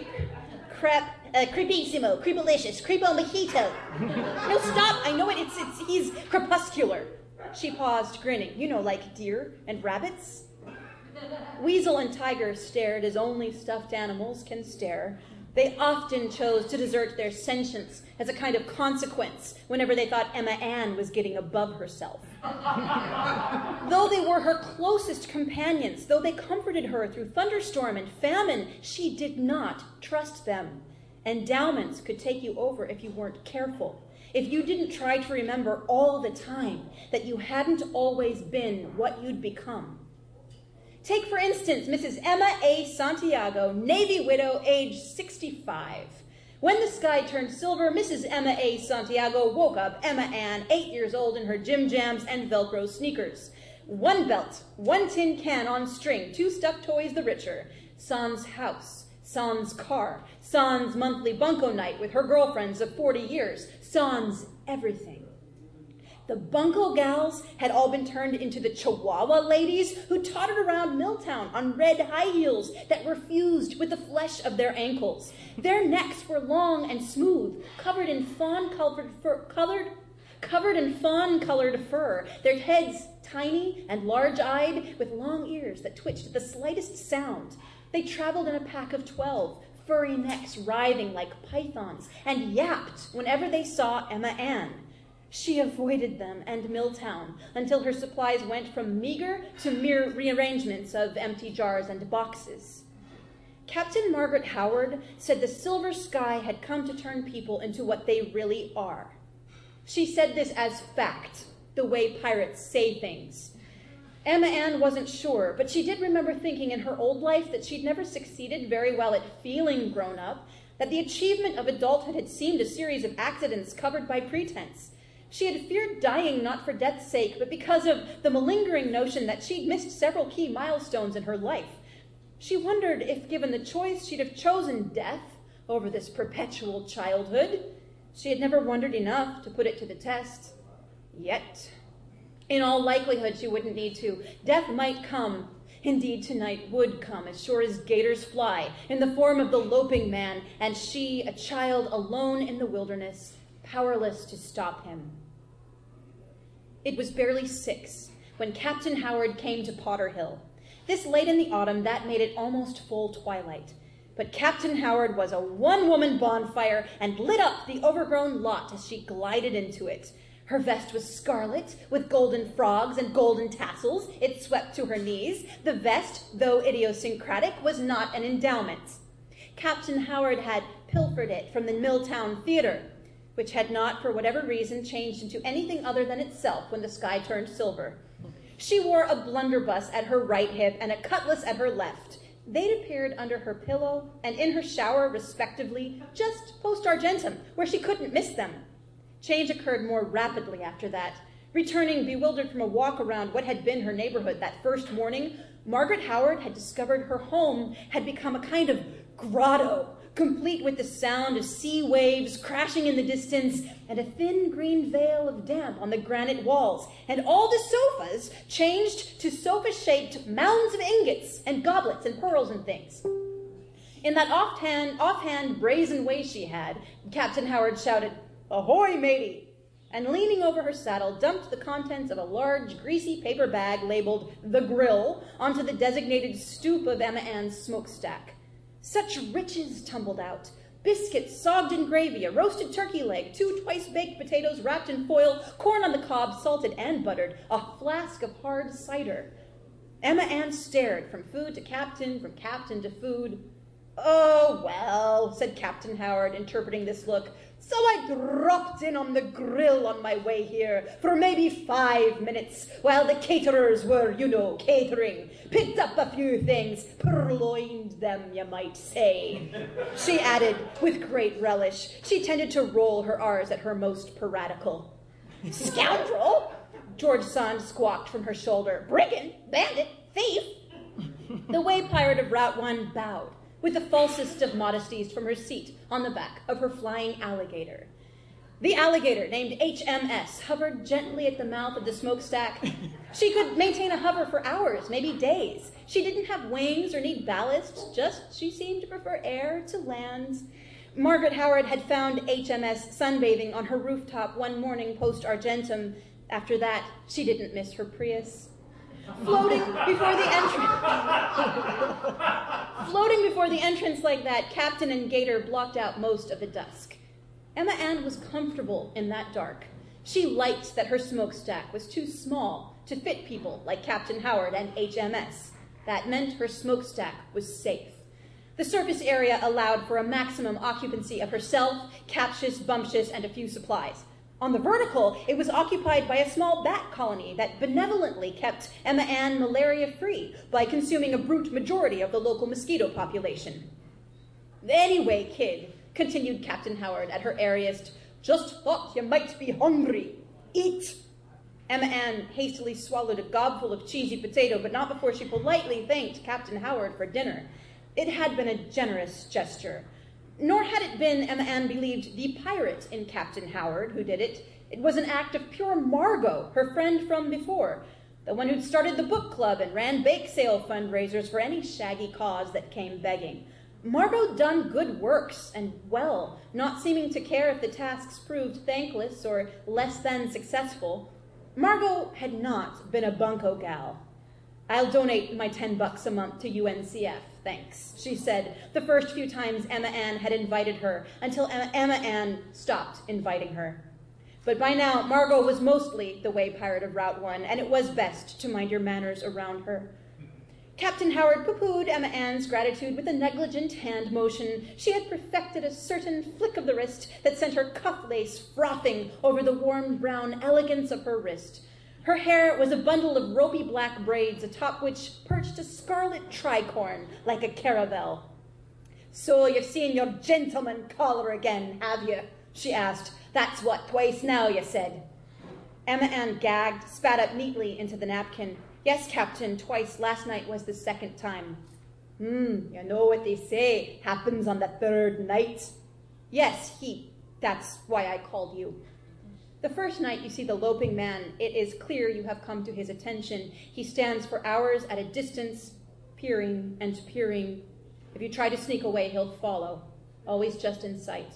creepissimo, creepalicious, creepo mojito. No, stop. I know it. He's crepuscular. She paused, grinning. You know, like deer and rabbits. Weasel and tiger stared as only stuffed animals can stare. They often chose to desert their sentience as a kind of consequence whenever they thought Emma Ann was getting above herself. Though they were her closest companions, though they comforted her through thunderstorm and famine, she did not trust them. Endowments could take you over if you weren't careful, if you didn't try to remember all the time that you hadn't always been what you'd become. Take, for instance, Mrs. Emma A. Santiago, Navy widow, age 65. When the sky turned silver, Mrs. Emma A. Santiago woke up Emma Ann, 8 years old, in her gym jams and Velcro sneakers. 1 belt, 1 tin can on string, 2 stuffed toys the richer. Sans house, sans car, sans monthly bunco night with her girlfriends of 40 years, sans everything. The bunco gals had all been turned into the Chihuahua ladies who tottered around Milltown on red high heels that were fused with the flesh of their ankles. Their necks were long and smooth, covered in fawn-colored fur, their heads tiny and large-eyed, with long ears that twitched at the slightest sound. They traveled in a pack of 12, furry necks writhing like pythons, and yapped whenever they saw Emma Ann. She avoided them and Milltown until her supplies went from meager to mere rearrangements of empty jars and boxes. Captain Margaret Howard said the silver sky had come to turn people into what they really are. She said this as fact, the way pirates say things. Emma Ann wasn't sure, but she did remember thinking in her old life that she'd never succeeded very well at feeling grown up, that the achievement of adulthood had seemed a series of accidents covered by pretense. She had feared dying not for death's sake, but because of the malingering notion that she'd missed several key milestones in her life. She wondered if, given the choice, she'd have chosen death over this perpetual childhood. She had never wondered enough to put it to the test. Yet, in all likelihood, she wouldn't need to. Death might come. Indeed, tonight would come, as sure as gators fly, in the form of the loping man, and she, a child alone in the wilderness, powerless to stop him. It was barely 6 when Captain Howard came to Potter Hill. This late in the autumn, that made it almost full twilight. But Captain Howard was a one-woman bonfire and lit up the overgrown lot as she glided into it. Her vest was scarlet, with golden frogs and golden tassels. It swept to her knees. The vest, though idiosyncratic, was not an endowment. Captain Howard had pilfered it from the Milltown Theater, which had not, for whatever reason, changed into anything other than itself when the sky turned silver. She wore a blunderbuss at her right hip and a cutlass at her left. They'd appeared under her pillow and in her shower, respectively, just post-Argentum, where she couldn't miss them. Change occurred more rapidly after that. Returning bewildered from a walk around what had been her neighborhood that first morning, Margaret Howard had discovered her home had become a kind of grotto, complete with the sound of sea waves crashing in the distance and a thin green veil of damp on the granite walls, and all the sofas changed to sofa-shaped mounds of ingots and goblets and pearls and things. In that offhand brazen way she had, Captain Howard shouted, "Ahoy, matey!" and leaning over her saddle, dumped the contents of a large, greasy paper bag labeled "The Grill" onto the designated stoop of Emma Ann's smokestack. Such riches tumbled out. Biscuits sogged in gravy, a roasted turkey leg, 2 twice-baked potatoes wrapped in foil, corn on the cob, salted and buttered, a flask of hard cider. Emma Ann stared from food to captain, from captain to food. "Oh, well," said Captain Howard, interpreting this look, "so I dropped in on the grill on my way here for maybe 5 minutes while the caterers were, catering. Picked up a few things, purloined them, you might say," she added with great relish. She tended to roll her R's at her most piratical. "Scoundrel!" George Sand squawked from her shoulder. "Brigand, bandit, thief!" The way pirate of Route 1 bowed, with the falsest of modesties, from her seat on the back of her flying alligator. The alligator, named HMS, hovered gently at the mouth of the smokestack. She could maintain a hover for hours, maybe days. She didn't have wings or need ballast, just she seemed to prefer air to land. Margaret Howard had found HMS sunbathing on her rooftop one morning post-Argentum. After that, she didn't miss her Prius. Floating before the entrance like that, Captain and Gator blocked out most of the dusk. Emma Ann was comfortable in that dark. She liked that her smokestack was too small to fit people like Captain Howard and HMS. That meant her smokestack was safe. The surface area allowed for a maximum occupancy of herself, Captious, Bumptious, and a few supplies. On the vertical, it was occupied by a small bat colony that benevolently kept Emma Ann malaria-free by consuming a brute majority of the local mosquito population. "Anyway, kid," continued Captain Howard at her airiest, "just thought you might be hungry. Eat." Emma Ann hastily swallowed a gobful of cheesy potato, but not before she politely thanked Captain Howard for dinner. It had been a generous gesture. Nor had it been, Emma Ann believed, the pirate in Captain Howard who did it. It was an act of pure Margot, her friend from before, the one who'd started the book club and ran bake sale fundraisers for any shaggy cause that came begging. Margot done good works, and well, not seeming to care if the tasks proved thankless or less than successful. Margot had not been a bunco gal. "I'll donate my $10 a month to UNCF, thanks," she said the first few times Emma Ann had invited her, until Emma Ann stopped inviting her. But by now, Margot was mostly the way pirate of Route 1, and it was best to mind your manners around her. Captain Howard pooh-poohed Emma Ann's gratitude with a negligent hand motion. She had perfected a certain flick of the wrist that sent her cuff lace frothing over the warm brown elegance of her wrist. Her hair was a bundle of ropey black braids, atop which perched a scarlet tricorn like a caravel. "So you've seen your gentleman caller again, have you?" she asked. "That's what, twice now, you said." Emma Ann gagged, spat up neatly into the napkin. "Yes, Captain, twice. Last night was the second time." You know what they say, happens on the third night." "Yes, that's why I called you." The first night you see the loping man, it is clear you have come to his attention. He stands for hours at a distance, peering and peering. If you try to sneak away, he'll follow, always just in sight.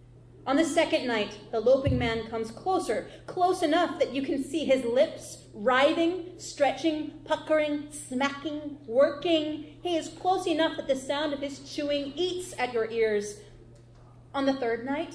On the second night, the loping man comes closer, close enough that you can see his lips writhing, stretching, puckering, smacking, working. He is close enough that the sound of his chewing eats at your ears. On the third night,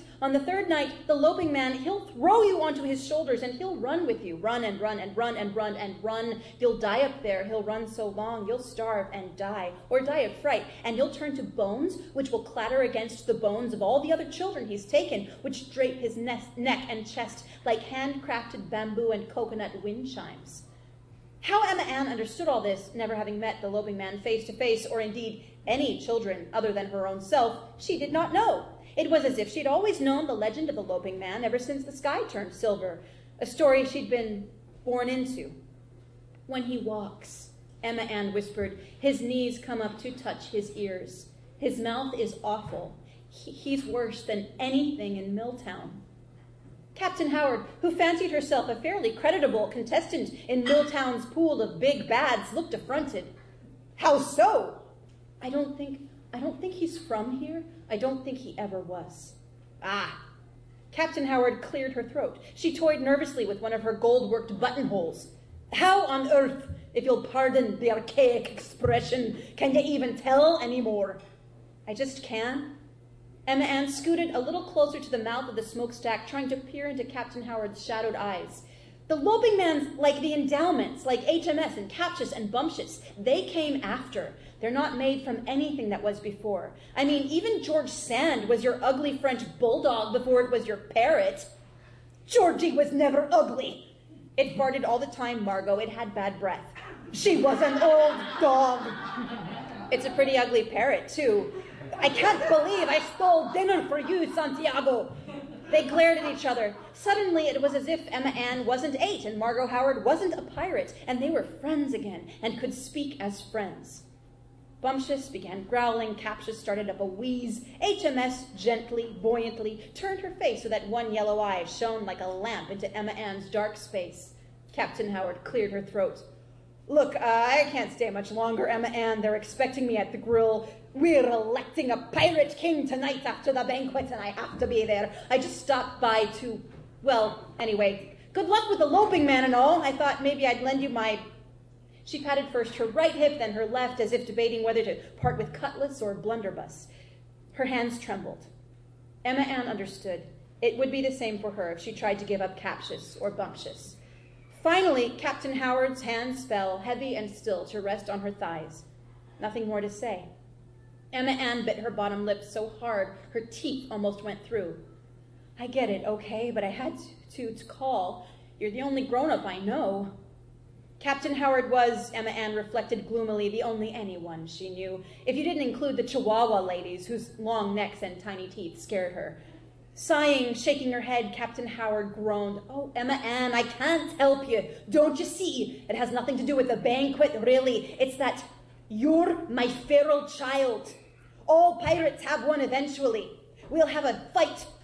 the loping man, he'll throw you onto his shoulders and he'll run with you. Run and run and run and run and run. You'll die up there. He'll run so long you'll starve and die, or die of fright. And you'll turn to bones, which will clatter against the bones of all the other children he's taken, which drape his neck and chest like handcrafted bamboo and coconut wind chimes. How Emma Ann understood all this, never having met the loping man face to face, or indeed any children other than her own self, she did not know. It was as if she'd always known the legend of the loping man ever since the sky turned silver, a story she'd been born into. "When he walks," Emma Ann whispered, "his knees come up to touch his ears. His mouth is awful. He's worse than anything in Milltown." Captain Howard, who fancied herself a fairly creditable contestant in Milltown's pool of big bads, looked affronted. "How so?" I don't think he's from here. I don't think he ever was." "Ah." Captain Howard cleared her throat. She toyed nervously with one of her gold-worked buttonholes. "How on earth, if you'll pardon the archaic expression, can you even tell anymore?" "I just can." Emma Ann scooted a little closer to the mouth of the smokestack, trying to peer into Captain Howard's shadowed eyes. The loping man's like the endowments, like HMS and Captious and Bumptious. They came after. They're not made from anything that was before. I mean, even George Sand was your ugly French bulldog before it was your parrot. "Georgie was never ugly." It farted all the time, Margot. It had bad breath. "She was an old dog." "It's a pretty ugly parrot, too." "I can't believe I stole dinner for you, Santiago." They glared at each other. Suddenly, it was as if Emma Ann wasn't 8 and Margot Howard wasn't a pirate, and they were friends again and could speak as friends. Bumptious began growling. Captious started up a wheeze. HMS gently, buoyantly turned her face so that one yellow eye shone like a lamp into Emma Ann's dark space. Captain Howard cleared her throat. "Look, I can't stay much longer, Emma Ann. They're expecting me at the grill. We're electing a pirate king tonight after the banquet, and I have to be there. I just stopped by to... Well, anyway, good luck with the loping man and all. I thought maybe I'd lend you my..." She patted first her right hip, then her left, as if debating whether to part with cutlass or blunderbuss. Her hands trembled. Emma Ann understood. It would be the same for her if she tried to give up Captious or Bumptious. Finally, Captain Howard's hands fell, heavy and still, to rest on her thighs. Nothing more to say. Emma Ann bit her bottom lip so hard her teeth almost went through. "I get it, okay, but I had to call. You're the only grown-up I know." Captain Howard was, Emma Ann reflected gloomily, the only anyone she knew, if you didn't include the Chihuahua ladies whose long necks and tiny teeth scared her. Sighing, shaking her head, Captain Howard groaned. "Oh, Emma Ann, I can't help you. Don't you see? It has nothing to do with the banquet, really. It's that you're my feral child. All pirates have one eventually. We'll have a fight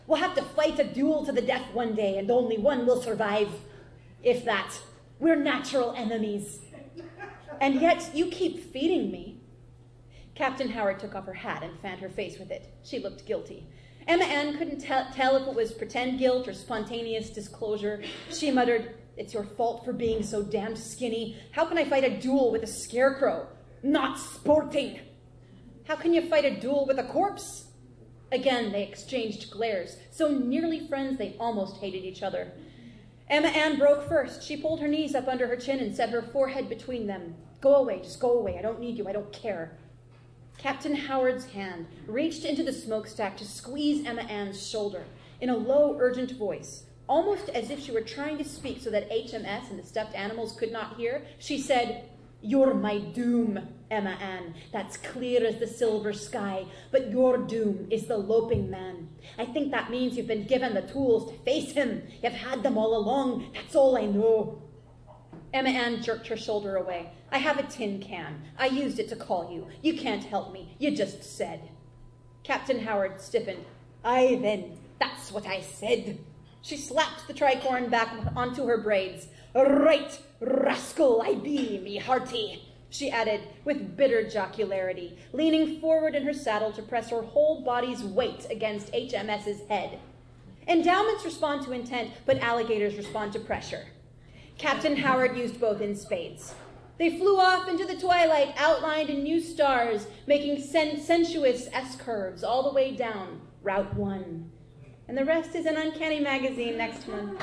We'll have to fight a duel to the death one day, and only one will survive. If that. We're natural enemies. And yet you keep feeding me. Captain Howard took off her hat and fanned her face with it. She looked guilty. Emma Ann couldn't tell if it was pretend guilt or spontaneous disclosure. She muttered, "It's your fault for being so damned skinny. How can I fight a duel with a scarecrow? Not sporting. How can you fight a duel with a corpse?" Again, they exchanged glares, so nearly friends they almost hated each other. Emma Ann broke first. She pulled her knees up under her chin and set her forehead between them. "Go away, just go away. I don't need you. I don't care." Captain Howard's hand reached into the smokestack to squeeze Emma Ann's shoulder in a low, urgent voice, almost as if she were trying to speak so that HMS and the stuffed animals could not hear. She said, "You're my doom, Emma Ann. That's clear as the silver sky. But your doom is the loping man. I think that means you've been given the tools to face him. You've had them all along. That's all I know." Emma Ann jerked her shoulder away. "I have a tin can. I used it to call you. You can't help me. You just said." Captain Howard stiffened. "Aye, then. That's what I said." She slapped the tricorn back onto her braids. "Right, rascal I be, me hearty," she added with bitter jocularity, leaning forward in her saddle to press her whole body's weight against HMS's head. Endowments respond to intent, but alligators respond to pressure. Captain Howard used both in spades. They flew off into the twilight, outlined in new stars, making sensuous S-curves all the way down Route 1. And the rest is an Uncanny Magazine next month.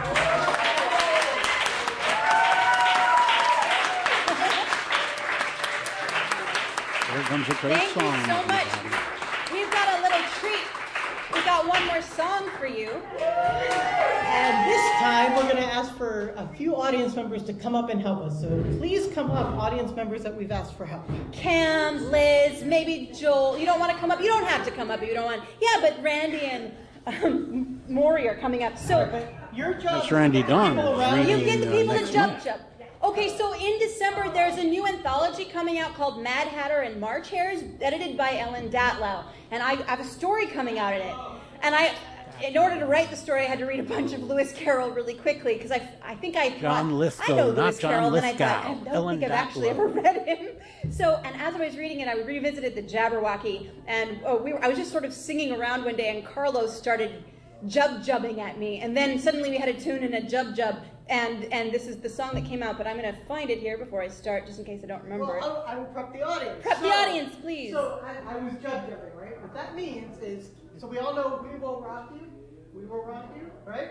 Here comes a great song. Thank you so much. We've got a little treat. We've got one more song for you. And this time, we're going to ask for a few audience members to come up and help us. So please come up, audience members that we've asked for help. Cam, Liz, maybe Joel. You don't want to come up? You don't have to come up if you don't want. Yeah, but Randy and Maury are coming up. So your job. That's Randy Don. You get the people to jump. Okay, so in December, there's a new anthology coming out called Mad Hatter and March Hares, edited by Ellen Datlow. And I have a story coming out in it. And in order to write the story, I had to read a bunch of Lewis Carroll really quickly, because I think I John Lithgow, I know not Lewis John Carroll, Lithgow. and I don't Ellen think I've actually Datlow. ever read him. So, and as I was reading it, I revisited the Jabberwocky, and I was just sort of singing around one day, and Carlos started jub-jubbing at me, and then suddenly we had a tune and a jub-jub, and this is the song that came out, but I'm going to find it here before I start, just in case I don't remember it. Well, I will prep the audience. Prep the audience, please. So I was jub-jubbing, right? What that means is, so we all know "We Will Rock You." We will rock you, right?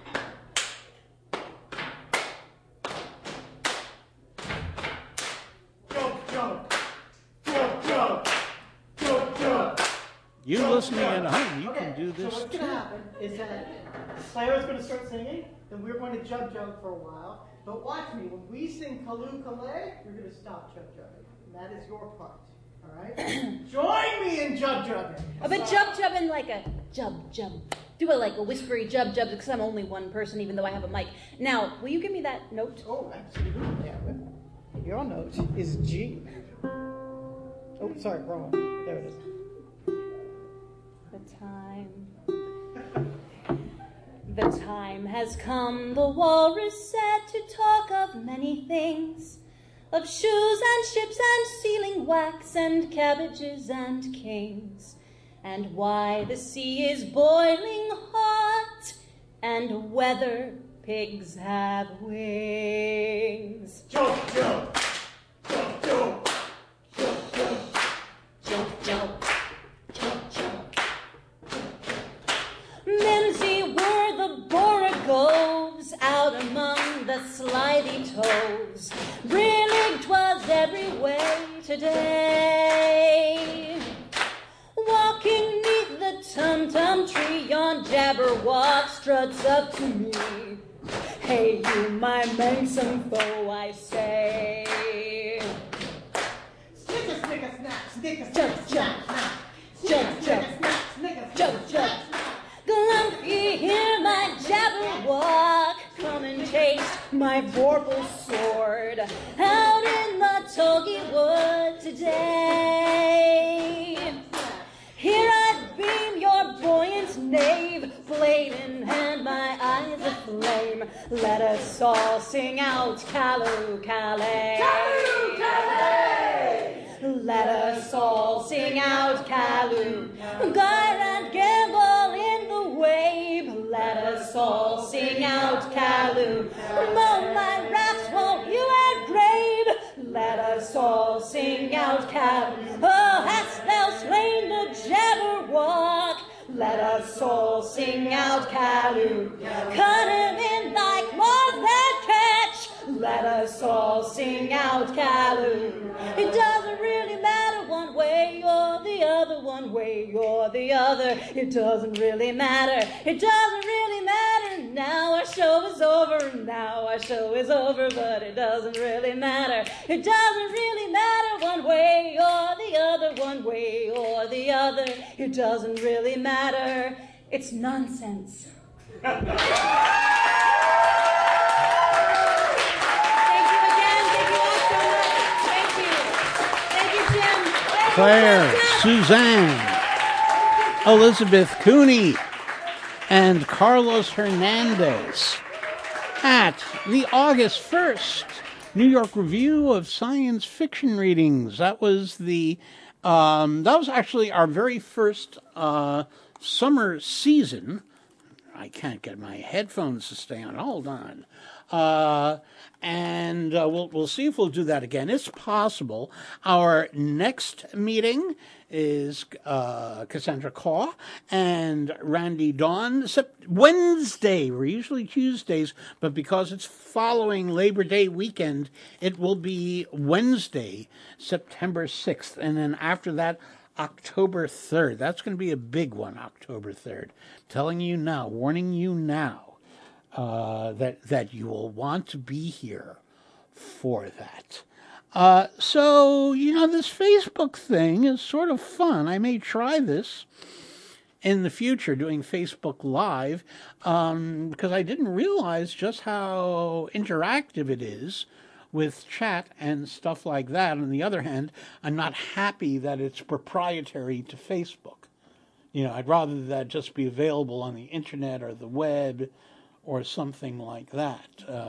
Jump, jump, jump, jump, jump, jump. You listening at home, you can do this So what's too. going to happen is that Clara's going to start singing, then we're going to jump for a while. But watch me, when we sing Kaloo Kalay, you're going to stop jump-jumping. And that is your part. All right? Join me in jump-jumping. But jub-jubbing like a jub-jub. Do it like a whispery jub-jub, because I'm only one person, even though I have a mic. Now, will you give me that note? Oh, absolutely. Yeah. Your note is G. Oh, sorry, wrong one. There it is. The time has come, the walrus said, to talk of many things. Of shoes and ships and sealing wax and cabbages and kings. And why the sea is boiling hot, and whether pigs have wings. Jump, jump, jump, jump, jump, jump, jump, jump, jump. Mimsy were the borogoves out among the slithy toves. Really 'twas every way today. Walking 'neath the tum-tum tree on Jabberwock struts up to me. Hey, you, my manxome foe, I say. Snicker, snicker, snap, snicker, Jump, snap, jump, snap. jump, jump, jump, jump. Glumpy, hear my Jabberwock, come and taste my vorpal sword out in the Tulgey Wood today. Here I beam your buoyant nave sing out Caloo. Guide and gambol in the wave, let us all sing out Caloo. Mow my rafts while you are grave, let us all sing out Caloo. Oh, hast thou slain the Jabberwock, let us all sing out Caloo. Cut him in thy claws that catch, let us all sing out Caloo. It doesn't really matter one way or the other, one way or the other. It doesn't really matter. It doesn't really matter. Now our show is over. Now our show is over, but it doesn't really matter. It doesn't really matter one way or the other, one way or the other. It doesn't really matter. It's nonsense. Claire, Suzanne, Elizabeth Cooney, and Carlos Hernandez at the August 1st New York Review of Science Fiction Readings. That was actually our very first summer season. I can't get my headphones to stay on. Hold on. And we'll see if we'll do that again. It's possible. Our next meeting is Cassandra Kaw and Randy Dawn. Wednesday. We're usually Tuesdays, but because it's following Labor Day weekend, it will be Wednesday, September 6th. And then after that, October 3rd. That's going to be a big one, October 3rd. Telling you now, warning you now. That you will want to be here for that. So, this Facebook thing is sort of fun. I may try this in the future, doing Facebook Live, because I didn't realize just how interactive it is with chat and stuff like that. On the other hand, I'm not happy that it's proprietary to Facebook. I'd rather that just be available on the internet or the web, or something like that.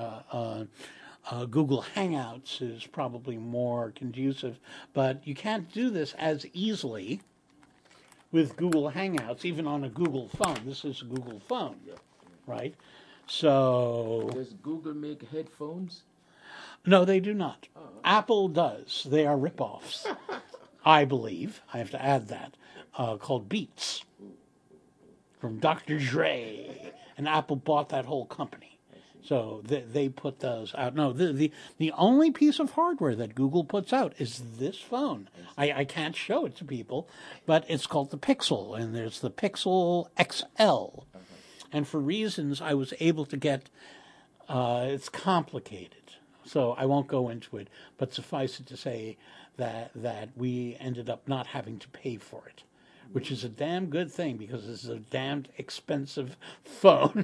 Google Hangouts is probably more conducive, but you can't do this as easily with Google Hangouts, even on a Google phone. This is a Google phone, right? So... Does Google make headphones? No, they do not. Apple does. They are ripoffs, I believe. I have to add that. Called Beats from Dr. Dre. And Apple bought that whole company. So they put those out. No, the only piece of hardware that Google puts out is this phone. I can't show it to people, but it's called the Pixel, and there's the Pixel XL. And for reasons I was able to get, it's complicated. So I won't go into it, but suffice it to say that we ended up not having to pay for it, which is a damn good thing because this is a damned expensive phone.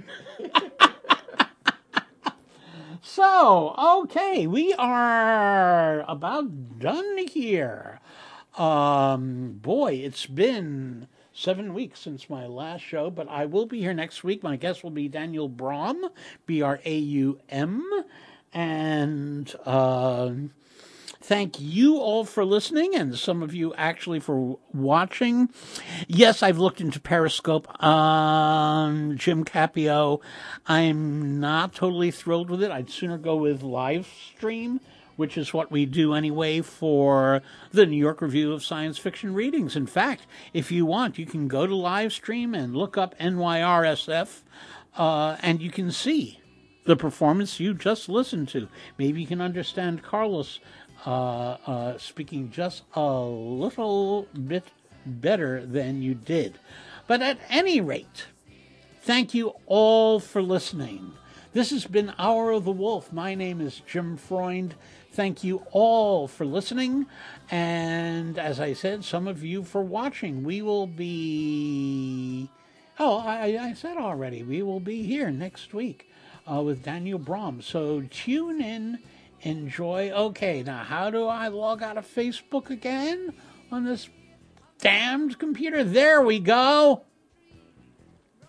So, okay, we are about done here. Boy, it's been 7 weeks since my last show, but I will be here next week. My guest will be Daniel Braum, Braum, and... thank you all for listening, and some of you actually for watching. Yes, I've looked into Periscope on Jim Capio. I'm not totally thrilled with it. I'd sooner go with live stream, which is what we do anyway for the New York Review of Science Fiction Readings. In fact, if you want, you can go to live stream and look up NYRSF, and you can see the performance you just listened to. Maybe you can understand Carlos speaking just a little bit better than you did. But at any rate, thank you all for listening. This has been Hour of the Wolf. My name is Jim Freund. Thank you all for listening. And as I said, some of you for watching. We will be... I said already, we will be here next week with Daniel Braum. So tune in. Enjoy. Okay, now how do I log out of Facebook again on this damned computer? There we go.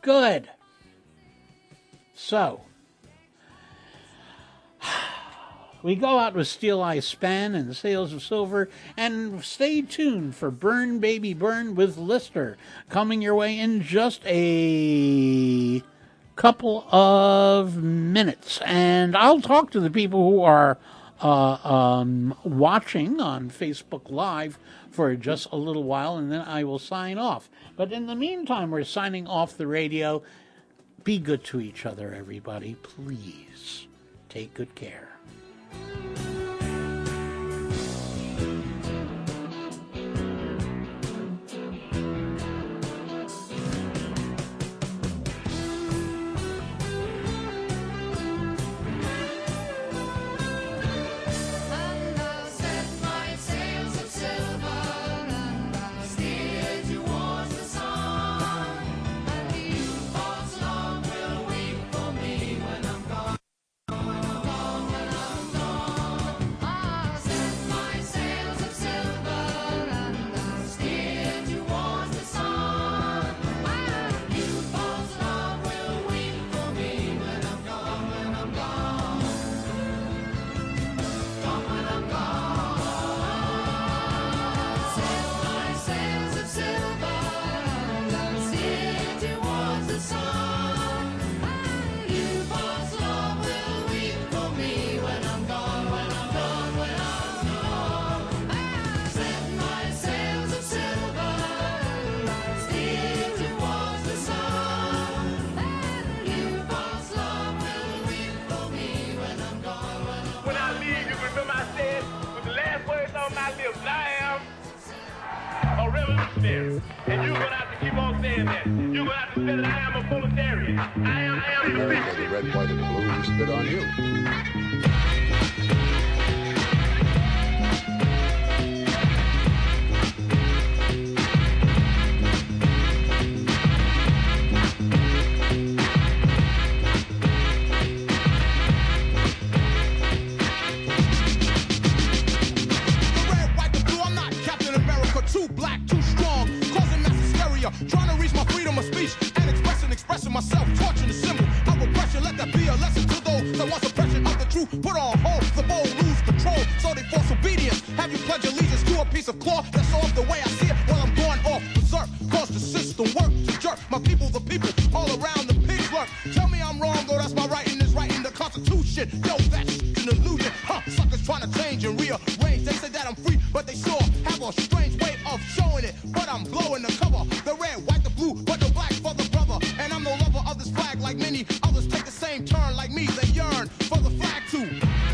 Good. So, We go out with Steel Eye Span and Sails of Silver, and stay tuned for Burn Baby Burn with Lister, coming your way in just a couple of minutes. And I'll talk to the people who are watching on Facebook Live for just a little while, and then I will sign off. But in the meantime, we're signing off the radio. Be good to each other, everybody. Please take good care. And you're going to have to keep on saying that. You're going to have to say that I am a proletarian. I am the red, white, and blue who spit on you. Trying to reach my freedom of speech and expressing myself, torching the symbol of oppression. Let that be a lesson to those that want suppression of the truth. Put on hold, the bold lose control, so they force obedience. Have you pledge allegiance to a piece of cloth that's off the way I see it? While I'm going off berserk, cause the system work to jerk my people, the people all around the pigs lurk. Tell me I'm wrong, though that's my writing is writing the Constitution. Yo, that's an illusion, huh? Suckers trying to change and rearrange. They say that I'm free, but they sure have a strange way of showing it. But I'm blowing the cover, the red, white, the blue, but the black for the brother. And I'm no lover of this flag like many others take the same turn like me. They yearn for the flag too.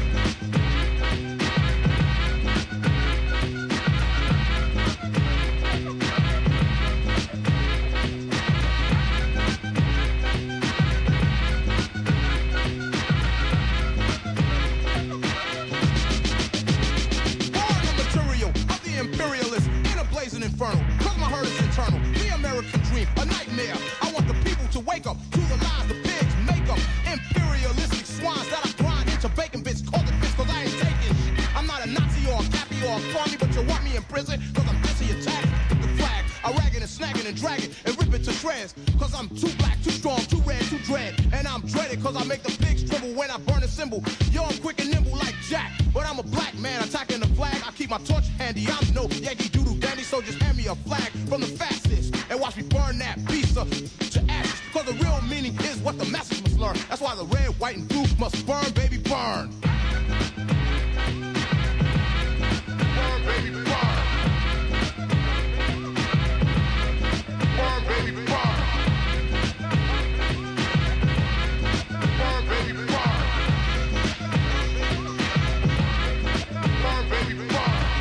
Inferno, cause my hurt is internal. The American dream, a nightmare. I want the people to wake up to the lies the pigs make up. Imperialistic swines that I grind into bacon bits. Call it bits cause I ain't taking shit. I'm not a Nazi or a Cappy or a crummy, but you want me in prison cause I'm busy attacking the flag. I ragging and snagging and dragging and ripping to shreds. Cause I'm too black, too strong, too red, too dread. And I'm dreaded cause I make the pigs tremble when I burn a symbol. Yo, I'm quick and nimble like Jack, but I'm a black man attacking the flag. I keep my torch handy. I'm no Yankee Doodle Dandy, so just hand me a flag from the fastest and watch me burn that beast to ashes. Cause the real meaning is what the message must learn. That's why the red, white, and blue must burn, baby, burn. Burn, baby, burn. Burn, baby, burn. Burn, baby, burn. Burn, baby, burn.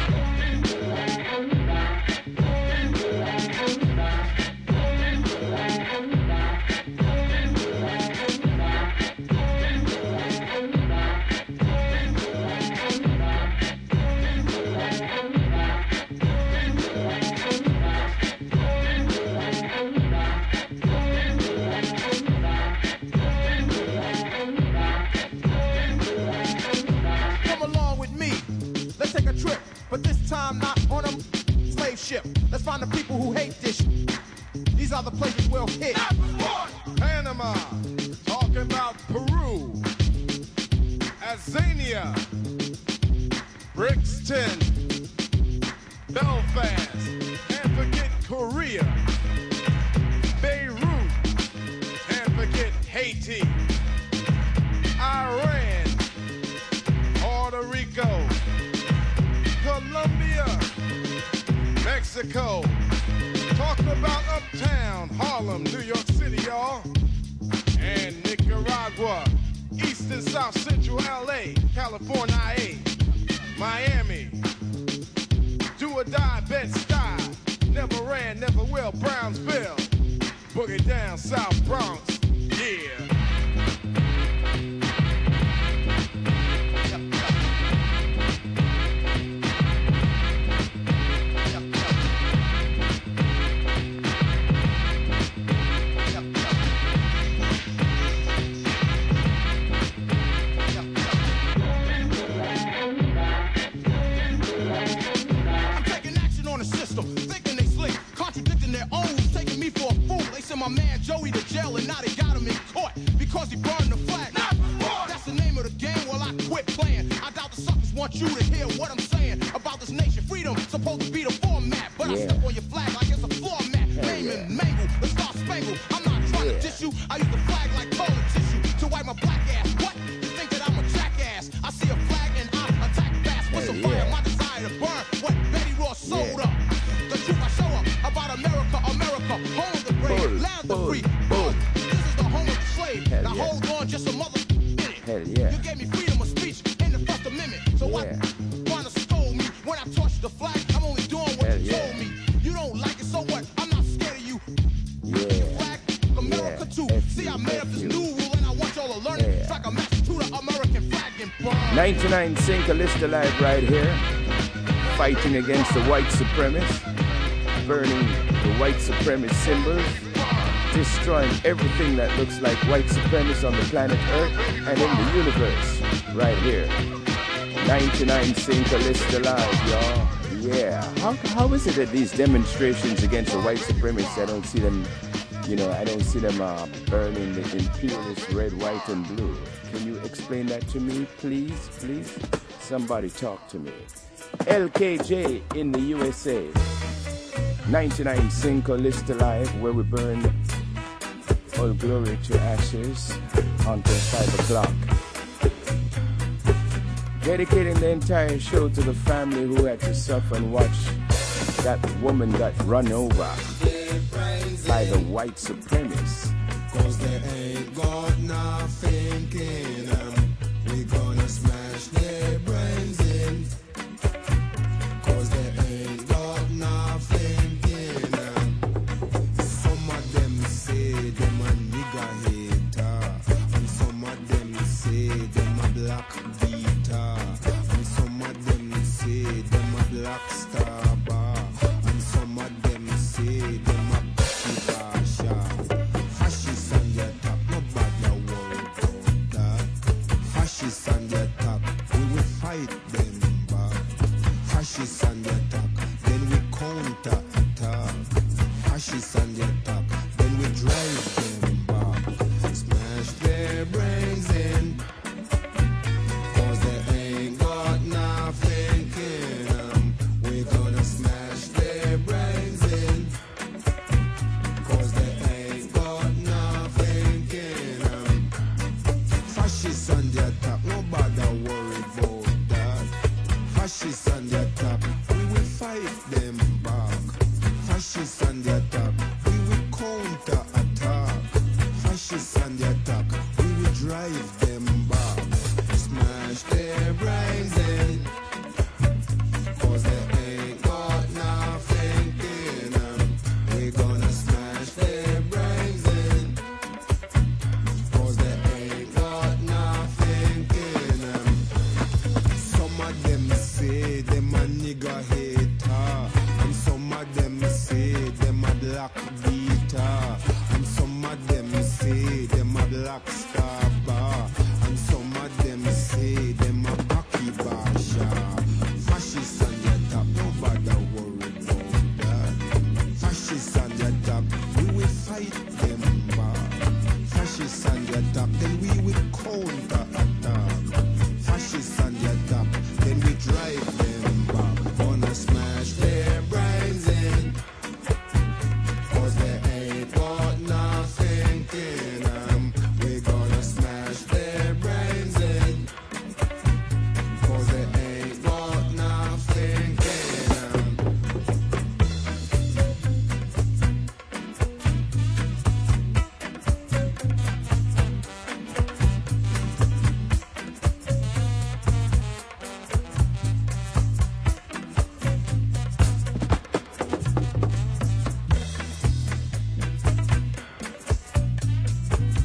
But this time not on a slave ship. Let's find the people who hate this shit. These are the places we'll hit. Panama, talking about Peru, Azania, Brixton, Belfast, can't forget Korea, Beirut, can't forget Haiti, Iran, Puerto Rico, Colombia, Mexico, talking about Uptown, Harlem, New York City, y'all, and Nicaragua, East and South Central LA, California, IA, Miami, Do or Die, Bed-Stuy, never ran, never will, Brownsville, boogie down, South Bronx, yeah. My man Joey to jail and now they got him in court because he burned the flag. That's the name of the game. Well, I quit playing. I doubt the suckers want you to hear what I'm saying about this nation. Freedom supposed to be the format, but I step on your flag like it's a floor mat. Name and mangle, the Star Spangled. I'm not trying to diss you. I use the flag like toilet tissue to wipe my black ass. What? You think that I'm a jackass? I see a flag and I attack fast. What's a fire? My desire to burn what Betty Ross sold up. The truth I show up about America, America, home of the brave, land of the free. This is the home of the slave. Now hold on just a mother minute. You gave me freedom of speech in the First Amendment. So what? Trying to scold me when I touch the flag? I'm only doing what you told me. You don't like it, so what? I'm not scared of you. Flag, America too. See, I made up this new rule and I want y'all to learn it. It's like a message to the American flag and bomb. 99 Cinco List Alive right here, fighting against the white supremacists, burning the white supremacist symbols, destroying everything that looks like white supremacists on the planet Earth and in the universe right here. 99 Cinco List Alive, y'all. Yeah. How is it that these demonstrations against the white supremacists, I don't see them, I don't see them burning the imperialist red, white, and blue? Can you explain that to me, please? Please? Somebody talk to me. LKJ in the USA. 99 Cinco List Alive, where we burn all glory to ashes until 5 o'clock. Dedicating the entire show to the family who had to suffer and watch that woman got run over by the white supremacists. Cause they ain't got nothing in them. We gonna smash their brains in. Cause they ain't got nothing in them. Some of them say them a nigger hater. And some of them say them a black beater. And some of them say them a black star bar. And some of them say them a fascists on their top, nobody worry about that. Fascists on their top, we will fight them back. Fascists on their top, then we counter attack. Fascists on their top, then we drive them back. Smash their brains in, cause they ain't got nothing in them. We gonna smash their brains in. Fascists on the attack, nobody worry about that. Fascists on the attack, we will fight them back. Fascists on the attack, we will counter attack. Fascists on the attack, we will drive them back. Smash their brains in, cause they ain't got nothing in them. We gonna smash their brains in, cause they ain't got nothing in them. Some of them say them a nigger hater, and some of them say them a black beater, and some of them say them a black star bar, and some of them say them a Bucky Basha. Fascists on the top, nobody worry about that. Fascists on the top, we will fight them back. Fascists on the top, then we will counter attack. Fascists on the top, then we drive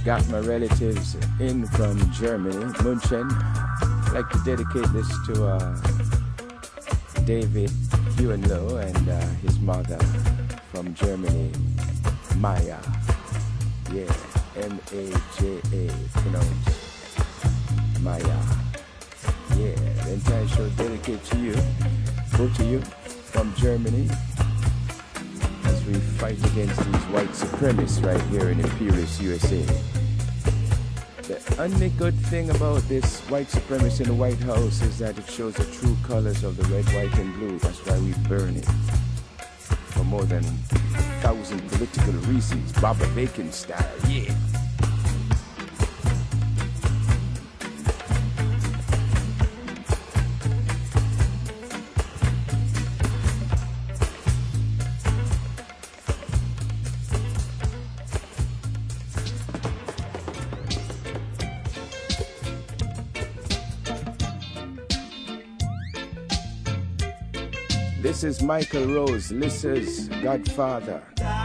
got my relatives in from Germany, München. I'd like to dedicate this to David Huenlo and his mother from Germany, Maya. Yeah, M-A-J-A, pronounced Maya. Yeah, the entire show dedicated to you, go to you from Germany, as we fight against these white supremacists right here in Imperious USA. The only good thing about this white supremacy in the White House is that it shows the true colors of the red, white, and blue. That's why we burn it. For more than 1,000 political reasons, Barbara Bacon style, yeah. This is Michael Rose, Lissa's godfather.